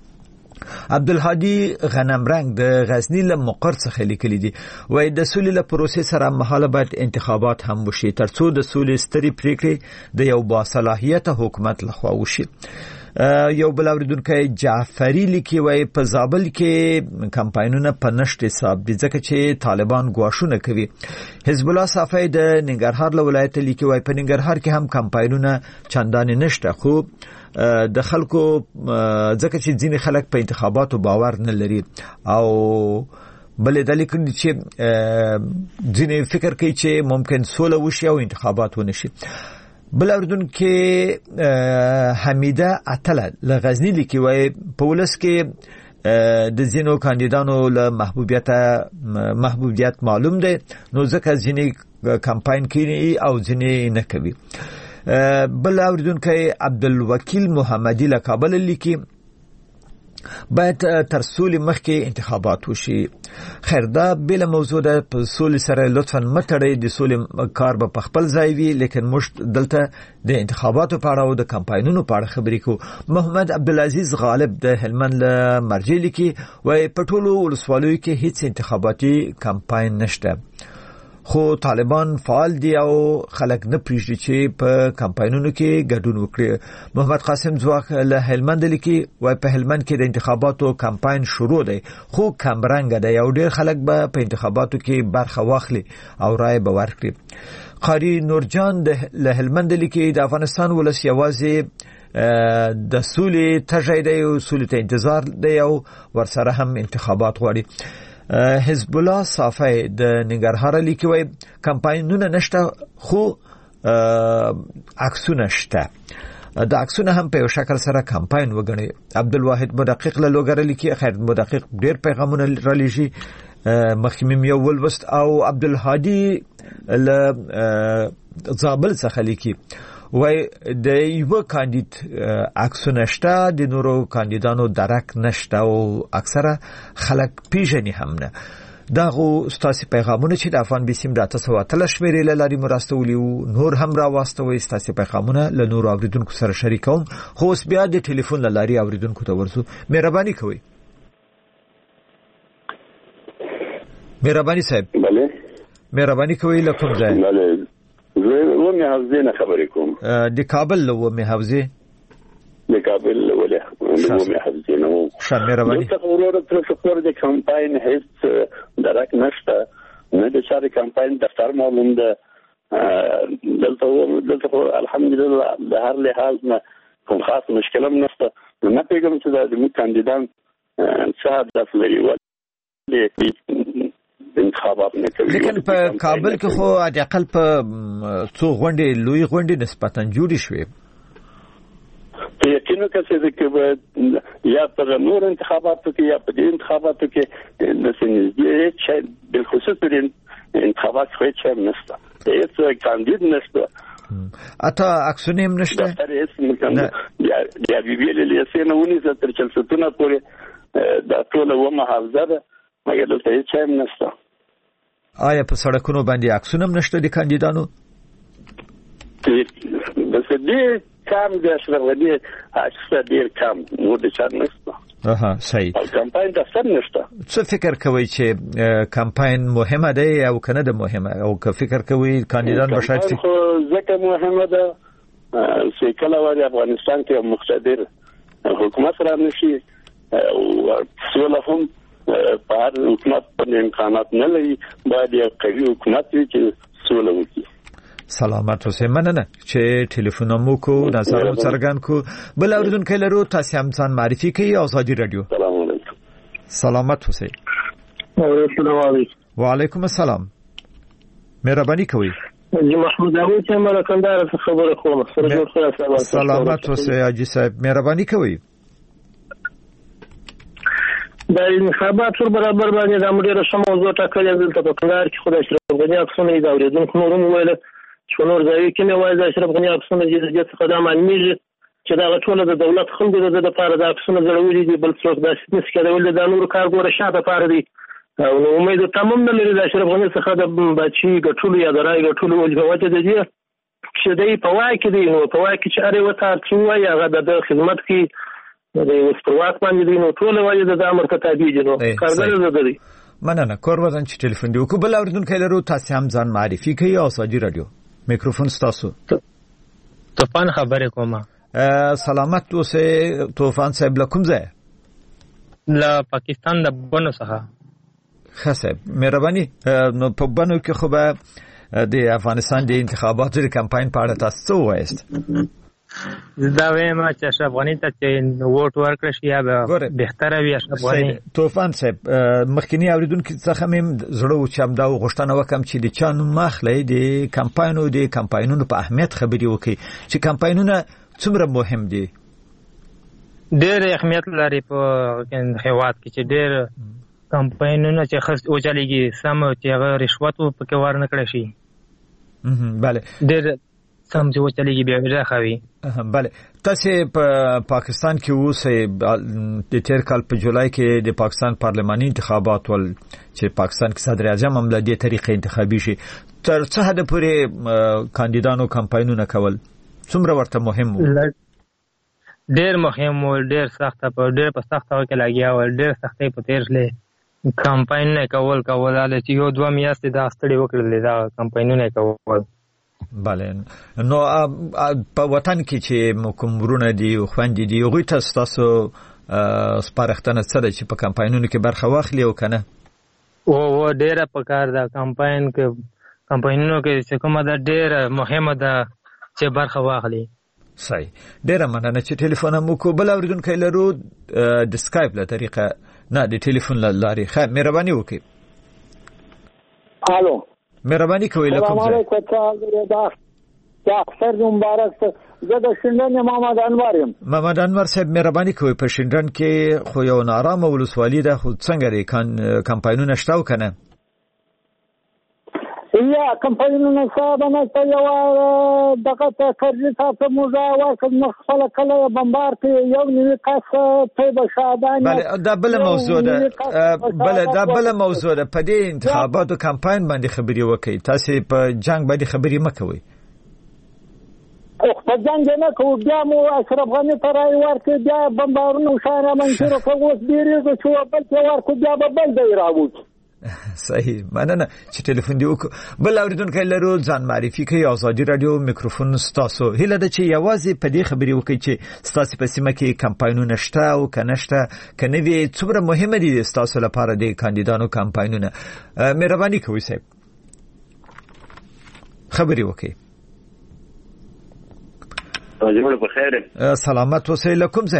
عبدالهادي غنمرنګ د غزنی له مقر څخه لیکلي دي وای د سولې له پروسې سره مهاله باید انتخابات هم وشي ترڅو د سولې ستري پریکړې د یو باصلاحیت حکومت لخوا وشي. یو بل اوریدونکو جعفری لیکي وای په زابل کې کمپاینونه په نشټ حساب دي ځکه چې طالبان ګواښونه کوي. حزب الله صافی د ننګرهار له ولایت لیکي وای په ننګرهار کې هم کمپاینونه چندانې نشته خو د خلکو ځکه چې ځینې خلک په انتخاباتو باور نه لري او بلې د لیکل چې ځینې فکر کوي چې ممکن سوله وشي او انتخابات ونشي. بل اوریدونکو حمیده اتله له غزنی لیکي وای په ولس کې د ځینو کاندیدانو له محبوبیت معلوم دی نو ځکه ځینې کمپاین کوي او ځینې نه کوي. بل اوریدونکو عبدالوکیل محمدی له کابل لیکي باید تر سولې مخکې انتخابات وشي. خیر دا بل موضوع ده په سولې سره لطفاً متړئ د سولې کار به په خپل ځای وي لیکن موږ دلته د انتخاباتو په اړه او د کمپاینونو په اړه خبرې کوو. محمد عبدالعزيز غالب د هلمند له مرجع لیکي وای په ټولو ولسوالیو کې هیڅ انتخاباتي کمپاین نشته خو طالبان فعال دي او خلک نه پریږدي چې په کمپاینونو کې ګډون وکړي. محمد قاسم زواک له هلمند لیکي وای په هلمند کې د انتخاباتو کمپاین شروع دی خو کمرنګ دی او ډیر خلک به په انتخاباتو کې برخه واخلي او رائے به ورکړي. قاری نورجان له هلمند لیکي د افغانستان ولس یوازې د سولې تږی دی او سولې ته انتظار دی او ورسره هم انتخابات غواړي. حزب الله صافی د ننګرهار لیکي وای کمپاینونه نشته خو عکسونه شته د عکسونه هم په یو شکل سره کمپاین وګڼي. عبدالواحد مدقق له لوګر لیکي خیر مدقق ډیر پیغامونه را لېږي مخکمم یو ولوست او عبدالهادي له زابل څخه لیکي وای د یو کاندید عکسونه شته د نورو کاندیدانو درک نشته او اکثره خلک پیژني هم نه. داغه ستاسو پیغامونه چې د افغان بي سي د 8 شمېر لري مرستولي نور هم را واستوي ستاسو پیغامونه له نور اوریدونکو سره شریکوم خو اوس بیا د ټلیفون لاري اوریدونکو ته ورسو. مهرباني کوئ. مهرباني صاحب. بله مهرباني کوئ له کوم ځای؟ بله زه ومه حوزه نه خبرې کوم. د کابل له ومه حوزه د کابل له ومه حوزه نه وو. مهرباني. د ضرورت تر څو د کمپاین هیڅ درک نشته نه د شاري کمپاین دفتر معلوم ده دلته الحمدلله د هر لحاظ نه کوم خاص مشکل هم نشته. نه پیغام چې د موږ کاندیدان څه هدف لري ولې انتخابات نه کوي. لیکن په کابل کې خو اقل په څو غونډې لوی غونډې نسبتاً جوړې شوې. یقینا که څه کې یا پر نور انتخاباتو کې یا په دې انتخاباتو کې د سنځي چې بل خصوص پر انتخابات خو هیڅ نشته. هیڅ کاندید نشته. اته اکسونه هم نشته. یا ویلې سینه ونی تر چلستونه پورې د ټول و محافظه ده مګر دلته هیڅ نشته. آیا په سړکونو باندې اکسونه هم نشته د کاندیدانو؟ بس دې کم د اشرفغني اکثر ډیر کم نور د چار نشته. صحیح. کمپاین د سر نشته. څه فکر کوي چې کمپاین مهمه ده او کنه ده مهمه او که فکر کوي کاندیدان بشاید خو ځکه مهمه ده چې کله وایي افغانستان کې مقتدر حکومت را نشي او سوله هم په هر حکومت باندې امکانات نه لري. باید یو قوي حکومت وي چې سوله وکړي. سلامت اوسئ. مننه چې ټلیفون مو کو نظر مو څرګند کو. بل اوریدونکو لرو تاسو هم ځان معرفي کړئ. آزادي رادیو. سلام علیکم. سلامت اوسئ. السلام علیکم. وعلیکم السلام. مهرباني کوئ. محمود داوود چې ملکندار څخه خبره کوم. سلامت اوسئ حاجی صاحب. مهرباني کوئ. د انتخابات پر برابر باندې د امریکا سم موضوع ټاکل دلته په کندهار کې خدای اشرف غنی اکسونه د اوریدونکو نورم ویل چې نور ځای کې نه وایي د اشرف غنی اکسونه د څه قدم انمیږي چې دا ټول د دولت خلکو د لپاره د اکسونه جوړولې دي بل څوک داسې نشي کېدل د نور کارګور شاته پاره دي او نو امید تمام نه لري د اشرف غنی څخه د بچي ګټلو یا د رای ګټلو وجه ده چې دی په وای کې دی نو په وای کې چې اړ وته څو وای هغه د خدمت کې د استواک باندې دی نو ټول وایي د امر ته تابع دي نو کارګر زده. مننه. کور وزن چې ټلیفون دی وکړه. بل اوریدونکو لرو تاسو هم ځان معرفي کړئ. آزادي رادیو میکروفون تاسو. طوفان خبرې کومه. سلامت اوسئ طوفان صاحب. لکم ځای لا پاکستان د بنو څخه. خاصه مهرباني. نو په بنو کې خو به د افغانستان د انتخاباتو د کمپاین په اړه تاسو وایست. دا وایم چې اشرف غنی ته چې ووټ ورکړ شي یا بهتره وي اشرف غنی. طوفان صاحب مخکینی اوریدونکو څخه مم زړه و چې همدا غوښتنه وکم چې د چانو مخلې د کمپاینونو په اهمیت خبري وکړي چې کمپاینونه څومره مهم دي. ډېر اهمیت لري په هیواد کې چې ډېر کمپاینونه چې خرڅ وچلېږي سم چې هغه رشوت پکې ورنه کړی شي. بله ډېر سم چې وچلېږي بیا راخوي. بله تاسو په پاکستان کې اوسئ. د تیر کال په جولای کې د پاکستان پارلماني انتخابات ول چې پاکستان کې صدر اعظم هم له دې طریقې انتخابي شي. تر څه حد پورې کاندیدانو کمپاینونه کول څومره ورته مهم وو؟ ډېر مهم وو. ډېر سخت په کې لګیا و. ډېر سختۍ په تیر شلې کمپاین نه کول چې یو دوه میاشتې دا ستړي وکړل دا کمپاینونه کول. بله. نو په وطن کې چې کومرونه دي او خويندې دي هغوی تاسو سپارښتنه څه ده چې په کمپاینونو کې برخه واخلي او کنه؟ او ډیره پکار ده کمپاینونو کې چې کومه ده ډیره مهمه ده چې برخه واخلي. صحیح. ډیره مننه چې ټلیفون مو کو. بل اوریدونکو لرو د سکایپ له طریقه نه د ټلیفون لاري. خیر مهرباني وکړئ. الو مهرباني کوئ. لکم السلام علیکم. دا اختر مبارک. زه د شندن محمد انور یم. محمد انور صاحب مهرباني کوئ. په شندن کې خو یو نارامه ولسوالي ده خو څنګه لري کمپاینونه شته او کنه؟ یا کمپاینونه صاحب نه ته یو دغه ته کړی تاسو موږ واکد مخفل کله بمبار کې یو نیو کاس په بشادان. بله دا بل موضوع ده. په دې انتخاباتو کمپاین باندې خبري وکړئ. تاسو په جنگ باندې خبري مکوئ. په جنگ نه کوو. بیا مو اشرف غنی ته رای ورکړ بیا بمبارونه شاره منشور کوو بیرېږي چې بل څه ورکو بیا به بل دی راوځي. صحیح. مننه چې ټلیفون دی وکړو. بل اوریدونکو لرو ځان معرفي کوي. آزادي رادیو میکروفون تاسو. هیله ده چې یوازې په دې خبري وکړي چې تاسو په سیمه کې کمپاینونه شته او کنه شته کنه وی څومره مهمه دي تاسو لپاره د کاندیدانو کمپاینونه. مهرباني کوئ صاحب خبري وکړي. جوړ په خیر سلامت اوسئ لکم زه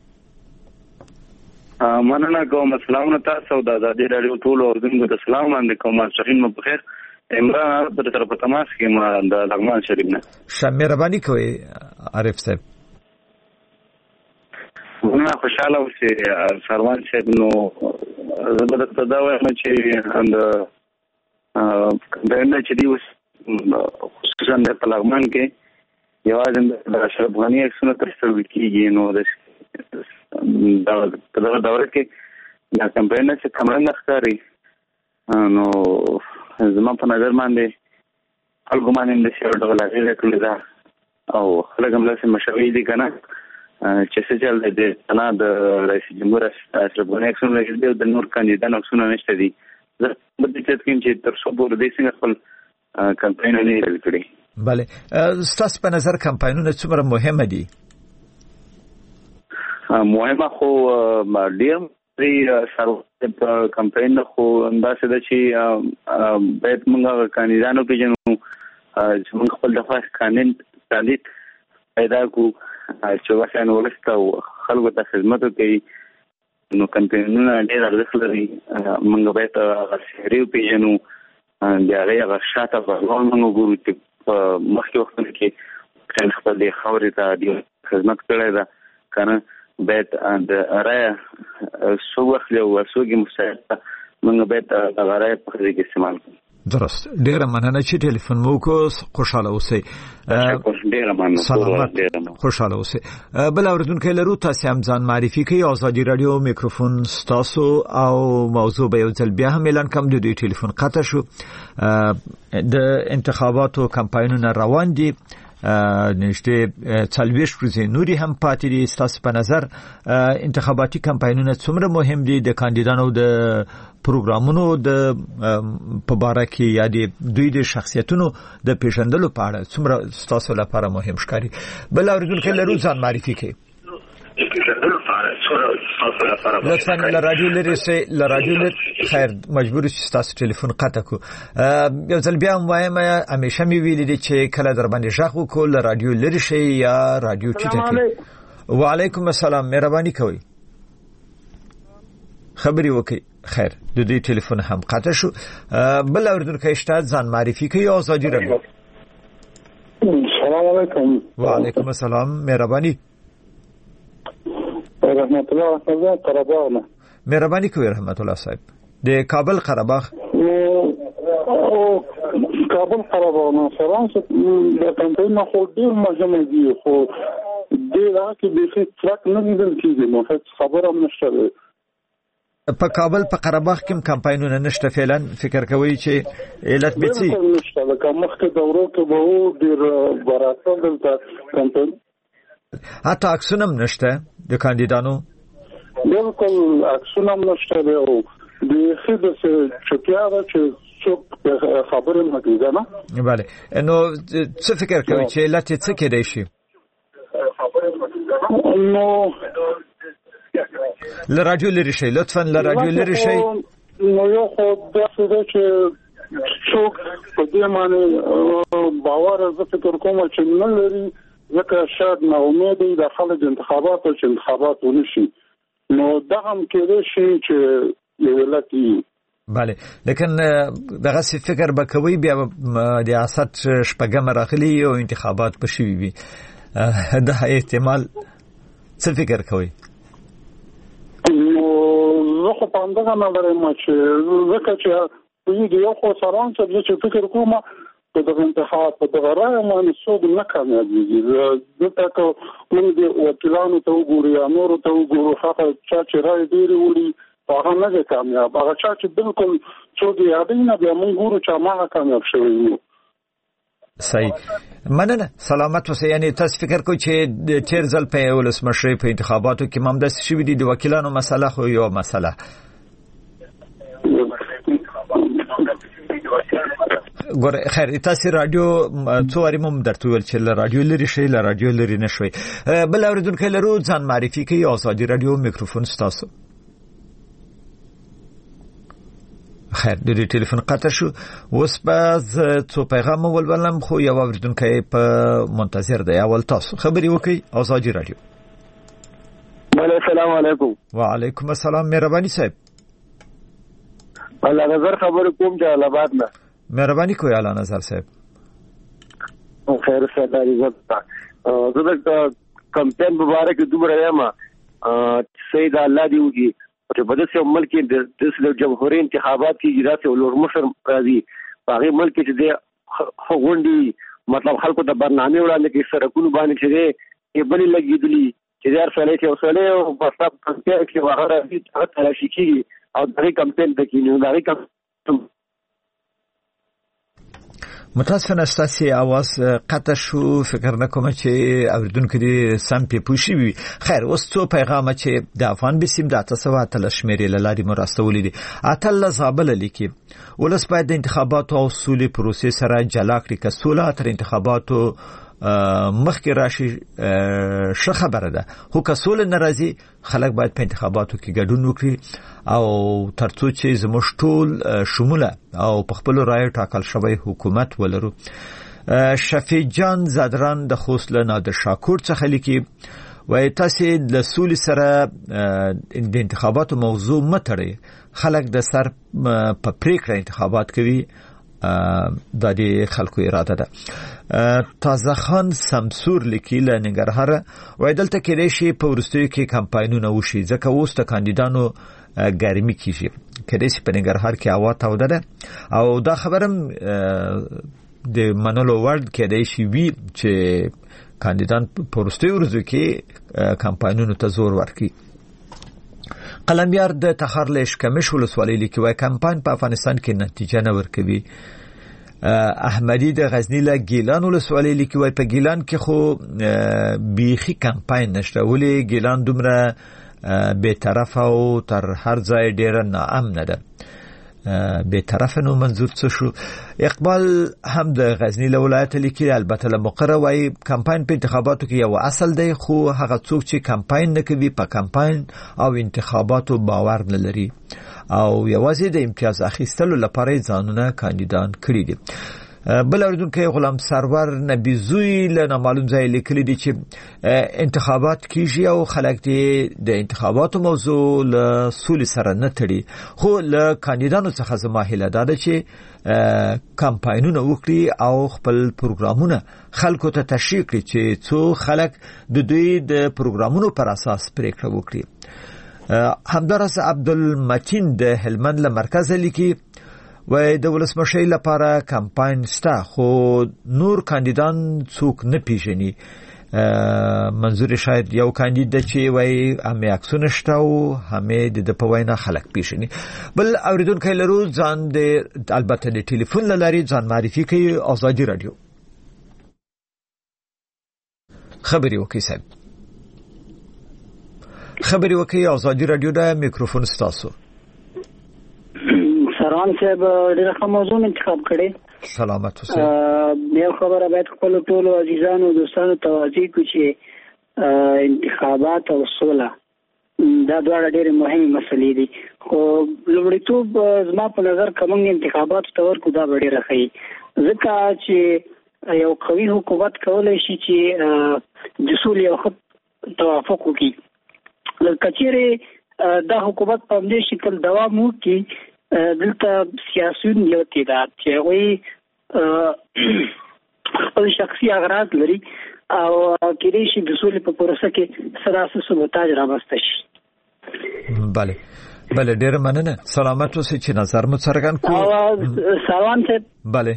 مننه کوم السلام تاسو د ازادي رادیو ټول اوردونکو ته سلام باندې کوم شاهین مو په خیر عمران په طرف تماس کې ما د لغمان شریف نه مهرباني کوئ عارف صاحب زه خوشاله وم چې سروان صاحب نو زه به درته دا وایم چې د کمپاین چې دی خصوصا د لغمان کې یوازې د اشرف غنی اکسونه ترسره کیږي نو د دغه دوره کې دا کمپاین چې کمرنګ ښکاري نو زما په نظر باندې خلکو باندې د شعر ډول اغېزه کړې ده او خلک هم داسې مشوي دي که نه چې څه چل دی نه د رئیس جمهور اشرف غني عکسونه لګېدلي دي او د نور کاندیدانو عکسونه نشته دي زه به دې چت کوم چې تر څو پورې دې څنګه خپل کمپاینونه پیل کړي بله ستاسو په نظر کمپاینونه څومره مهمه دي مهمه خو ډېر سره کمپاین خو انداسه ده چې باید موږ کاندیدانو پیژنو چې موږ خپل دغه کاندید پیدا کړو چې واسه نو ولسته خلکو ته خدمت وکړي نو کمپاینونه ډېر ارزښت لري موږ باید شهري پیژنو بیا هغه شاته په موږ وګورو چې مخکې وختونو کې خپل د خاورې ته خدمت کړی ده کنه باید د رای سو وخت له وسوګي مستعد موږ باید هغه رای په دې کې استعمال کړو درست ډیره مننه چې ټلیفون مو کو خوشاله اوسئ ډیره مننه خوشاله اوسئ بل اوردونکو لرو تاسو هم ځان معرفي کړئ ازادي رادیو میکروفون ستاسو او موضوع به یو ځل بیا هم اعلان کوم د دې ټلیفون قطع شو د انتخاباتو کمپاینونه روان دي نشته 40 ورځې نوري هم پاتې دي ستاسو په نظر انتخاباتي کمپاینونه څومره مهم دي د کاندیدانو د پروګرامونو د په اړه کې یا د دوی د شخصیتونو د پیژندلو په اړه څومره ستاسو لپاره مهم ښکاري بل اوریدونکو لرو ځان معرفي کړئ لطفاً لرادیو لري خیر مجبور چې تاسو ټلیفون قطع کو یو ځل بیا وایم همیشه می ویل دي چې کله در باندې ژغ وکول رادیو لري شي یا رادیو چټکی وعلیکم السلام مهرباني کوئ خبري وکي خیر د دې ټلیفون هم قطع شو بل اوردونکو اشتاد ځان معرفي کوي ازادي رادیو السلام علیکم وعلیکم السلام مهرباني رحمت الله صاحب قرباغ نه مهرباني کوي رحمت الله صاحب د کابل قرباغ کابل قرباغ نه سره د کمپاین خو ډیر مهم دي خو د راکې د ټرک نه لیدل کیږي نو هیڅ خبره هم نشته په کابل په قرباغ کې کمپاینونه نشته فعلا فکر کوي چې علت به څه نشته لکه مخکې دورو کې به ډیر براتل دلته کمپاین حتی عکسونه هم نشته د کاندیدانو بالکل عکسونه هم نشته دی او د خېده چټیا ده چې څوک خبرې نه کوي نه bale نو څه فکر کوي چې علت څه کېدای شي نو لرادیو لري شي لطفا لرادیو لري شي نو یو خو داسې ده چې څوک په دې باندې باور زه فکر کوم چې نه لري ځکه شاید نا امیدي د خلک انتخابات ونشي نو دا هم کېدای شي چې یو علت bale لیکن دغه فکر به کوي بیا د اساس شپږم راغلي او انتخابات بشي وي دا احتمال څه فکر کوي نو زه خو په اندازه نه لرم چې ځکه چې یو خو سره چې فکر کوم په دغه انتخابات په دغه راي باندې څوک نه کامیابېږي دلته که موږ د وکیلانو ته وګورو یا نورو ته وګورو هغه چا چې راي ډېرې وړي هغه نه دی کامیاب هغه چا چې بالکل څوک یې یادوي نه بیا موږ ګورو چې هماغه کامیاب شوی وي صحیح مننه سلامت اوسئ یعنی تاسو فکر کوئ چې تیر ځل په ولسمشرۍ په انتخاباتو کې مامدس شوی دي د وکیلانو مسله خو یو مسله ګور خیر تاسو رادیو څواري مم درته ویل چې رادیو لري شي رادیو لري نشوي بل اوریدونکو لرو ځان معرفي کوي ازادي رادیو میکروفون ستاسو خیر د دې ټلیفون قطع شو. اوس باز څو پیغام ولولم خو یو اوریدونکو په منتظر دی. اول تاسو خبري وکي آزادي رادیو. السلام علیکم. وعلیکم السلام. مهرباني صاحب. الله نظر خبر کوم جلال آباد نه. مهرباني کوی الله نظر صاحب. خیر سره عزت زه د کمپین مبارک دومره یم سید الله دی وږي چې په داسې ملک کې د جمهوریت انتخابات کې جرات او لورمشر راځي هغه ملک چې د غونډي مطلب خلکو د برنامه وړاندې کې سرکونو باندې چې یې بلې لګېدلې چې دار سره چې اوسله او په تاسو کمپین کې وغیرہ دي تلاشي کیږي او د کمپین د کینو د کمپین متاسفانه استاسي आवाज قطع شو. فکر نکوم چې اوریدونکو دې سم په پوښي وي. خیر اوس څو پیغام چې د افغان بسیم د 800 شمیرې لاري مرستولې دي. اتل زابل لیکي ولس باید د انتخاباتو او اصولي پروسې سره جلا کړي که سوله تر انتخاباتو مخکې راشي ښه خبره ده خو که سوله ناراضي خلک باید په انتخاباتو کې ګډون وکړي او ترڅو چې زموږ ټول شموله او په خپل رائے ټاکل شوی حکومت ولرو. شفیع جان زادران د خوست له نادر شاکور څخه لیکي وای تاسو د سولې سره د انتخاباتو موضوع متړي خلک د سر په پریکړه انتخابات کوي د دې خلکو اراده ده. تازه خان سمسور لیکي له ننګرهار وای دلته کې شي په ورستیو کې کمپاینونه وشي ځکه اوس د کاندیدانو ګرمي کیږي کله چې په ننګرهار کې هوا تاوده ده او دا خبرم د منلو ورد کې شي وی چې کاندیدان په ورستیو ورځو کې کمپاینونو ته زور ورکړي. قلميار د تخارلش کمش ولسوالۍ لیکي وای کمپاین په افغانستان کې نتیجه نه ورکوي. احمدی د غزنی له ګیلان ولسوالۍ لیکي وای په ګیلان کې خو بیخي کمپاین نشته ولې ګیلان دومره به طرف او تر هر ځای ډیر ناامن ده. به طرف نو منظور څه شو؟ اقبال هم د غزنی له ولایت لیکي البته له مقره وای کمپاین په انتخاباتو کې یو اصل دی خو هغه څوک چې کمپاین نه کوي په کمپاین او انتخاباتو باور نه لري او یوازې د امتیاز اخیستلو لپاره ځانونه کاندیدان کړی دي. بل اردوونکو غلام سرور نبی زوی له معلوم ځای لیکلي دي چې انتخابات کیږي او خلک د انتخاباتو موضوع له سولې سره نه تړي خو له کاندیدانو څخه زما هیله ده چې کمپاینونه وکړي او خپل پروګرامونه خلکو ته تشریح کړي چې څو خلک د دوی د پروګرامونو پر اساس پریکړه وکړي. همدارس عبدالمتین د هلمند له مرکز لیکي وای د ولسمشۍ لپاره کمپاین ستا خو نور کاندیدان څوک نه پیژني. منظور شاید یو کاندید چې وای هم عکسونه شته او هم د په وینا خلک پیژني. بل اوریدونکو لرو ځان د البته د ټلیفون لاري ځان معرفي کوي. آزادي رادیو خبري وکي صاحب. خبري وکي آزادي رادیو د میکروفون ستاسو. سروان صاحب ډېر ښه موضوع انتخاب کړی. سلامت اوسئ. یو خبره باید خپل ټول عزیزانو دوستانو ته واضح کړو چې انتخابات او سوله دا دواړه ډېرې مهمې مسلې دي خو لومړیتوب زما په نظر که موږ انتخاباتو ته ورکړو دا به ډېره ښه وي ځکه چې یو قوي حکومت کولی شي چې د سولې او ښه توافق وکړي. که چیرې دا حکومت په همدې شکل دوام وکړي دلته سیاسیون یو تعداد چې هغوی خپل شخصي اغراض لري او کېدای شي د سولې په پروسه کې سراسر سبوتاژ رامنځته شي. بله ډېره مننه. سلامت اوسئ چې نظر مو څرګند کړو. سلام صاحب. بله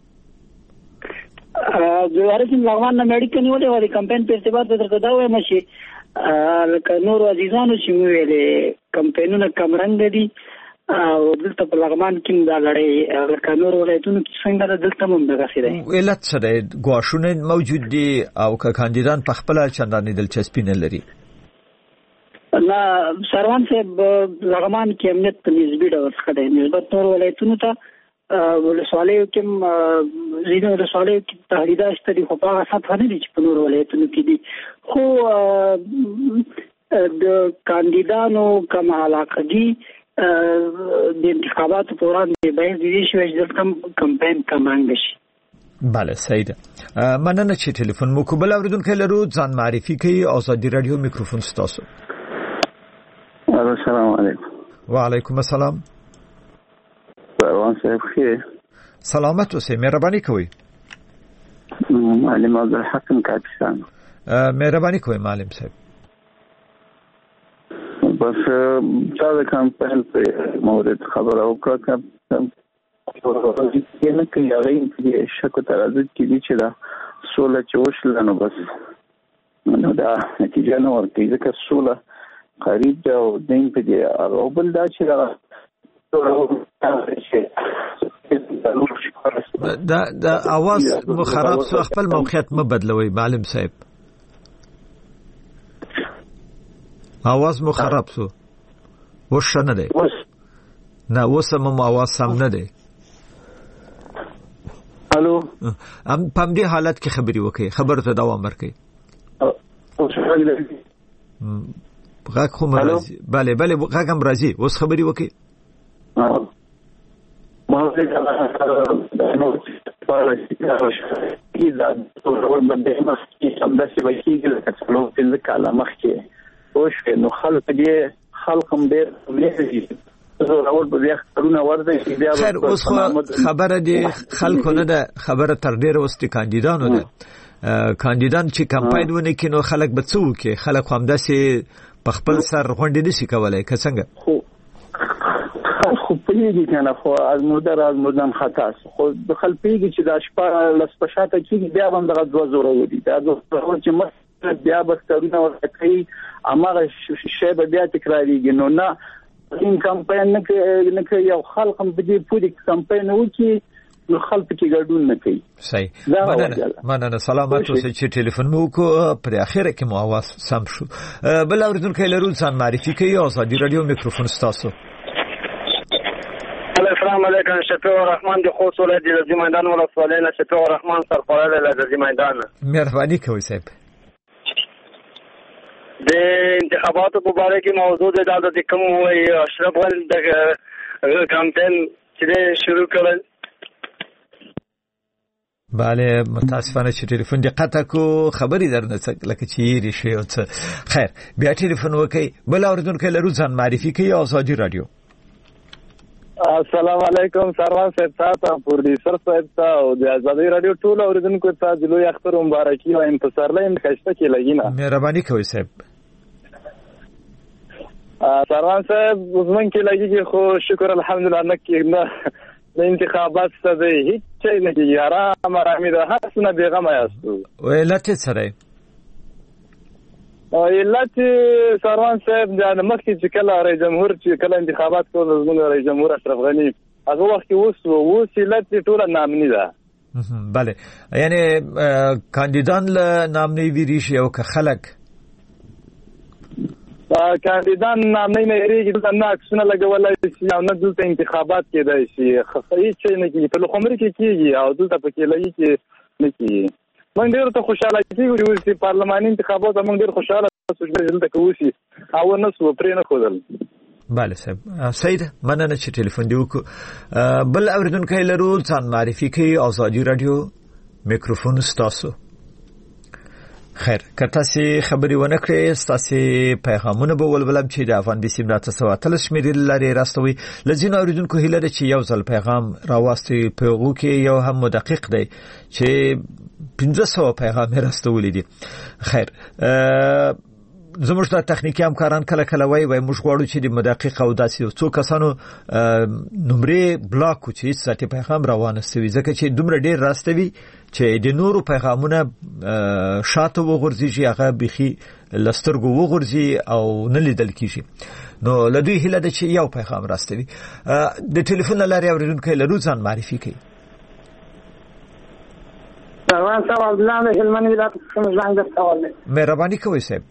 جوارسین لغمان نه مېډیکل نیولې و د کمپاین په ارتباط درته دا وایم چې لکه نور عزیزانو چې مو ویلې کمپاینونه کم رنګ دي او دلته په لغمان کې دا لړۍ لکه نور ولایتونو کې څنګه دلته هم دغسې دی. علت څه دی؟ ګواښونه موجود دي او که کاندیدان په خپله چندانې دلچسپي نه لري؟ نه سروان صاحب لغمان کې امنیت په نسبي ډول ښه دی نسبت نور ولایتونو ته. ولسوالیو کې ځینې ولسوالیو کې تهدیدات شته دي خو په هغه سطحه نه دي چې په نورو ولایتونو کې دي خو د کاندیدانو کم علاقګي د انتخاباتو په وړاندې باید د دې شوی چې دلته کمپاین کمانګ شي. بله صحیح ده. مننه چې ټلیفون مو کوبل اوریدونکو لرو ځان معرفي کوي. آزادي رادیو میکروفون ستاسو. السلام علیکم. وعلیکم السلام. سروان صاحب خیر. سلامت اوسئ. مهرباني کوئ. معلم عبدالحق کاپیسان. مهرباني کوئ معلم صاحب. بس چا د کمپاین په مورد خبره وکړه نه کوي هغه یې شک تردید کړي چې دا سوله چې وشله نو بس نو دا نتیجه نه ورکوي ځکه سوله قریب ده او دین په دې او بل دا چې دا اواز مو خراب سو. خپل موقعیت مه بدلوي معلم صاحب. اواز مو خراب سو. وش نه دی. نه اوس مو اواز سم نه دی. الو په دې حالت کې خبري وکي. خبر ته دوام ورکړي. غږ خو مرزي. بله غږ هم راځي. اوس خبري وکي. نو خلک هم ډېر خیر اوس خبره دی خلکو نه ده. خبره تر ډیره اوس د کاندیدانو ده. کاندیدان چې کمپاین ونه کړي نو خلک به څه وکړي؟ خلک هم داسې په خپل سر غونډې نشي کولی که څنګه؟ خو پوهېږي که نه خو ازمودن خطا خو د خلک پوهېږي چې دا شپه لس په شاته کېږي بیا به هم دغه دوه زوره ودي. دا دوه زوره چې مخکې بیا به ښکارونه ورته کوي هماغه شی به بیا تکرارېږي. نو نه این کمپاین نه کوي او خلک هم په دې پوهېږي چې کمپاین وکړي نو خلک پکې ګډون نه کوي. صحیح. مننه. سلامت اوسئ چې ټلیفون مو وکړو. پر اخره کې مو اواز سم شو. بل اوریدونکی لرو ځان معرفي کوي. آزادي رادیو میکروفون ستاسو. السلام علیکم. شفیع الرحمن د خوست ولایت د لږی میدان ولسوالۍ نه. شفیع الرحمن سرپرست د لږی میدان. مهرباني کوئ صاحب. د انتخاباتو په اړه کې موضوع د کوم وایي اشرف غنی د کمپاین چې شروع کړل. بله متاسفانه چې ټلیفون دې قطع کو. خبرې درنه لکه چې یې شي او څه. خیر بیا ټلیفون وکړئ. بل اوریدونکی لرو ځان معرفي کوي. آزادي رادیو. السلام علیکم. سروان صاحب تاسو پروډوسر صاحب او د آزادي رادیو ټول اوریدونکو ته د لوی اختر مبارکي او انتصار لایم ښه کې لګینا. مهرباني کوئ صاحب. سروان صاحب زمون کې لګیږي خو شکر الحمدلله نه کې نه انتخابات څه دی هیڅ شي نه کیږي. آرامه ده هر څه نه بیغمه یاستو. ولته سره علت سروان صاحب د مخکې چې کله رئیس جمهور چې کله انتخابات کول زموږ رئیس جمهور اشرف غنی هغه وخت کې اوس علت ټول نامنی ده. بله یعنی کاندیدان له نامنی ویری شي او که خلک کاندیدان نامنی نه ریږي د نه اکسونه لګولای شي او نه دلته انتخابات کېدای شي. خفای چې نه کیږي په لومړی کې کیږي او دلته پکې لګي چې نه کیږي. من ډیر ته خوشاله کیږي چې پارلماني انتخابات موږ ډیر خوشاله اوسو چې دلته کوشي او نه سو پرې نه خدل. بله صاحب. سید مننه چې ټلیفون دی وکړو. بل اوریدونکی لرو ځان معرفي کوي. آزادي رادیو میکروفون ستاسو. خیر کته سي خبري ونه کړې ستاسو پیغامونه به ولولم چې د افغان بي سي ملاتړ سواتل شمیرل لري راستوي. لزینو اوریدونکو هیله ده چې یو ځل پیغام راوستي پیغو کې یو هم مدقق دی چې 1500 پیغام راستولې دي. خیر زموږ د تخنیکی همکاران کله کله وای موږ غواړو چې د مدقق او داسې څو کسانو نمبرې بلاک کو چې ستاسو پیغام روانه سوي ځکه چې دومره ډیر راستوي چې د نورو پیغامونه شاته وغورځي هغه بخي لسترګو وغورځي او نه لیدل کیږي. نو لدی هله د چې یو پیغام راستوي. د ټلیفون لارې اوریدونکو لرو ځان معرفي کوي. سروان صاحب عبدالله هلمند ولایت څخه زنګ درته مهرباني کوئ صاحب.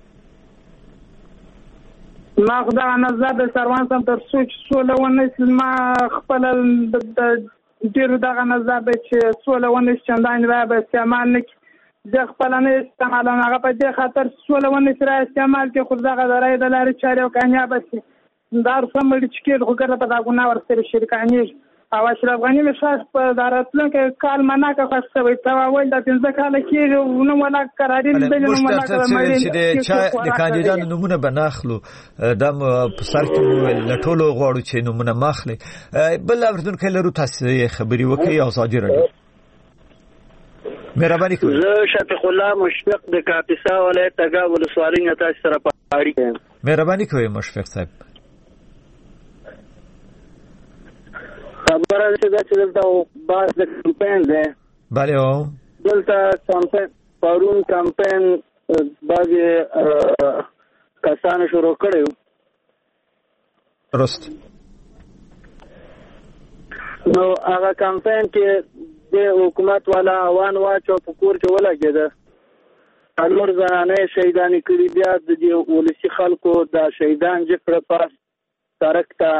ما خدای نظر د سروان صاحب تر څو چې سولونه ما خپل د ډیرو دغه نظر به چې سولونه چندان را به استعمال نه د خپل نه استعمال هغه په دې خاطر سولونه سره استعمال کې خو دغه درای د لارې چارې او کامیاب شي دار سمړي چې کې وګړه په دا ګناه ورسره شریکانې او اشرف غنی مشاش په داراتلون کې کال مناکه خاصه تا وایي د 15 کال کې نو ولا قرارې دې نو ولا قرارې چې د کاندیدانو نمونه بناخلو د سر کې لټولو غواړو چې نمونه ماخلي بل اردن کې لرو تاسو خبري وکي او ازادي راډیو مهرباني کوئ. زه شفیق الله مشفق د کاپیسا ولایت تګاب ولسوالۍ نه تاسو سره په اړیکه یم. مهرباني کوئ مشفق صاحب. خبره ده چې دلته باز د کمپاین ده. بله او دلته کمپاین پرون کمپاین باندې کسانو شروع کړو. درست. نو هغه کمپاین کې د حکومت والا اوان واچو په کور کې ولګیده. انور زنانه شهیدانی کړي بیا د ولسی خلکو د شهیدان ذکر پاس ترک ته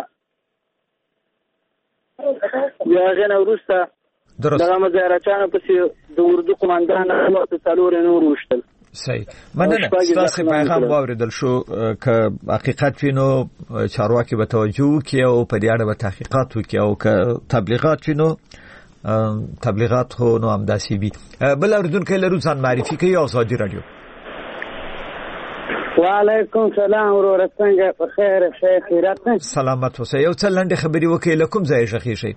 بیا غنه ورسته دغه مزارچانو پسې د اردو قومندان او څلور نور وشتل. صحیح. مننه. تاسو پیغام واوریدل شو که حقیقت وینو چارواکي به توجه وکړي او په دې اړه به تحقیقات وکړي او که تبلیغات وینو تبلیغات خو نو هم داسې وي. بل اردن کې لرو ځان معرفي کوي ازادي رادیو. وعلیکم سلام ورور څنګه په خیر شیخ خیرات نه سلامت اوسه. یو څه لنډه خبري وکړئ لکم ځای شخی شي.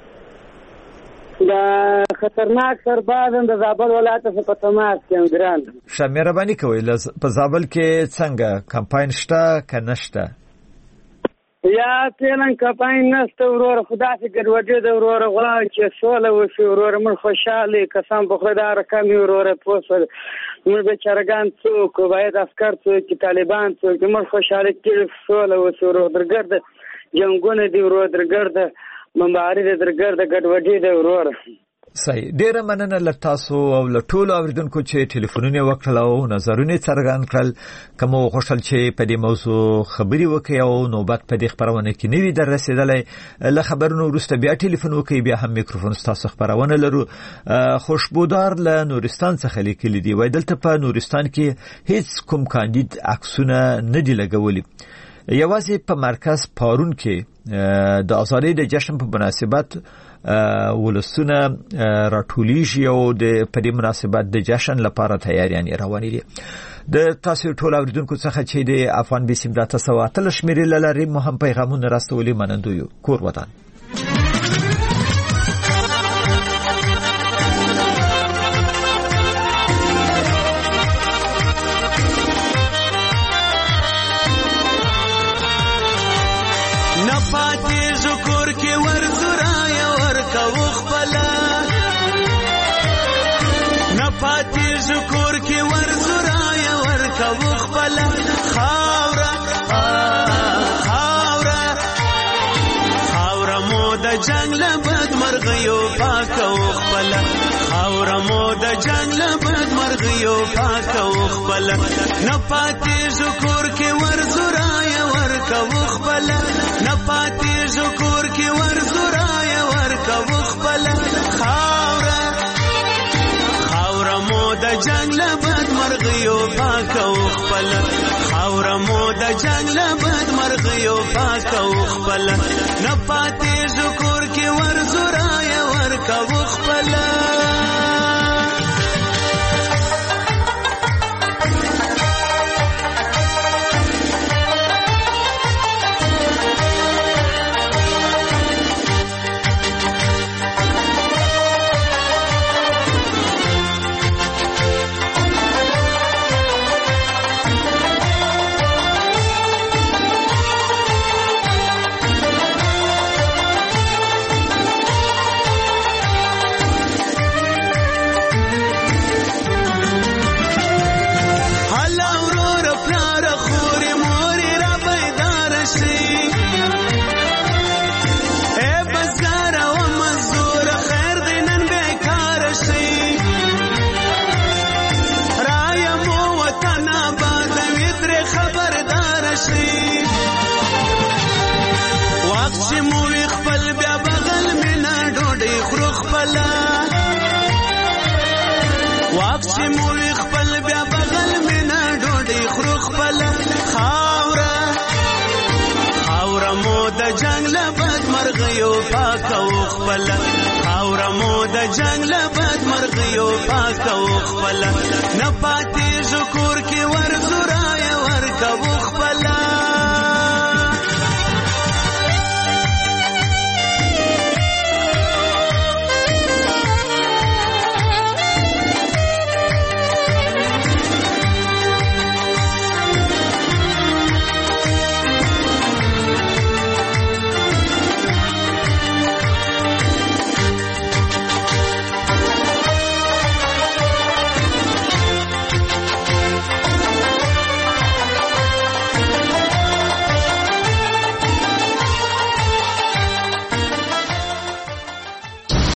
دا خطرناک سربازان د زابل ولایت په تماس کې ګران مهرباني کوئ په زابل کې څنګه کمپاین شته که نشته؟ یا تیلن کمپاین نشته ورور خدا سي ګډوډي د ورور غواړي چې سوله وشي ورور من خوشاله قسم په خدا رقم ورور پوسل موږ به چرګان څوک باید عسكر څوک طالبان څوک موږ خوشاله کې سوله وشي ورور درګرد جنگونه دی ورور درګرد مبارزه درګرد ګډوډي دی ورور. صحیح. ډیره مننه له تاسو او له ټولو اوریدونکو چې ټلیفونونه وکړل او نظرونه څرګند کړل. کوم خوشحال چې په دې موضوع خبري وکړي او نوبت په دې خبرونه کې نیوي در رسیدلې له خبرونو وروسته بیا ټلیفون وکړي بیا هم میکروفون تاسو خبرونه لرو. خوشبودار له نورستان څخه لیکلي دی وای دلته په نورستان کې هیڅ کوم کاندید عکسونه نه دی لګولي. یوازې په مرکز پارون کې د ازادۍ د جشن په مناسبت ولسونه راټولیږي او د په دې مناسبت د جشن لپاره تیاریان روانې دي. د تاسو ټول اوریدونکو څخه چې د افغان بیسیم د 300 شمیرې لري مهم پیغامونه راستولي منندو یو کور وطن. پاتې ذکر کې ورزرایا ورکو خپل خاوره مو د جنگ له بد مرغیو پاکو خپل خاوره مو د جنگ له بد مرغیو پاکو خپل نه پاتې ذکر کې ورزرایا ورکو خپل نه پاتې ذکر کې ورزرایا ورکو خپل د جنگ له بد مرغیو پاکو خپل خاوره مو د جنگ له بد مرغیو پاکو خپل نه پاتې ذکر کې ورزرایا ورکو خپل. خپل خاور مو د جنگ له بد مرغیو پاک او خپل نه پاتې ذکر کې ورغ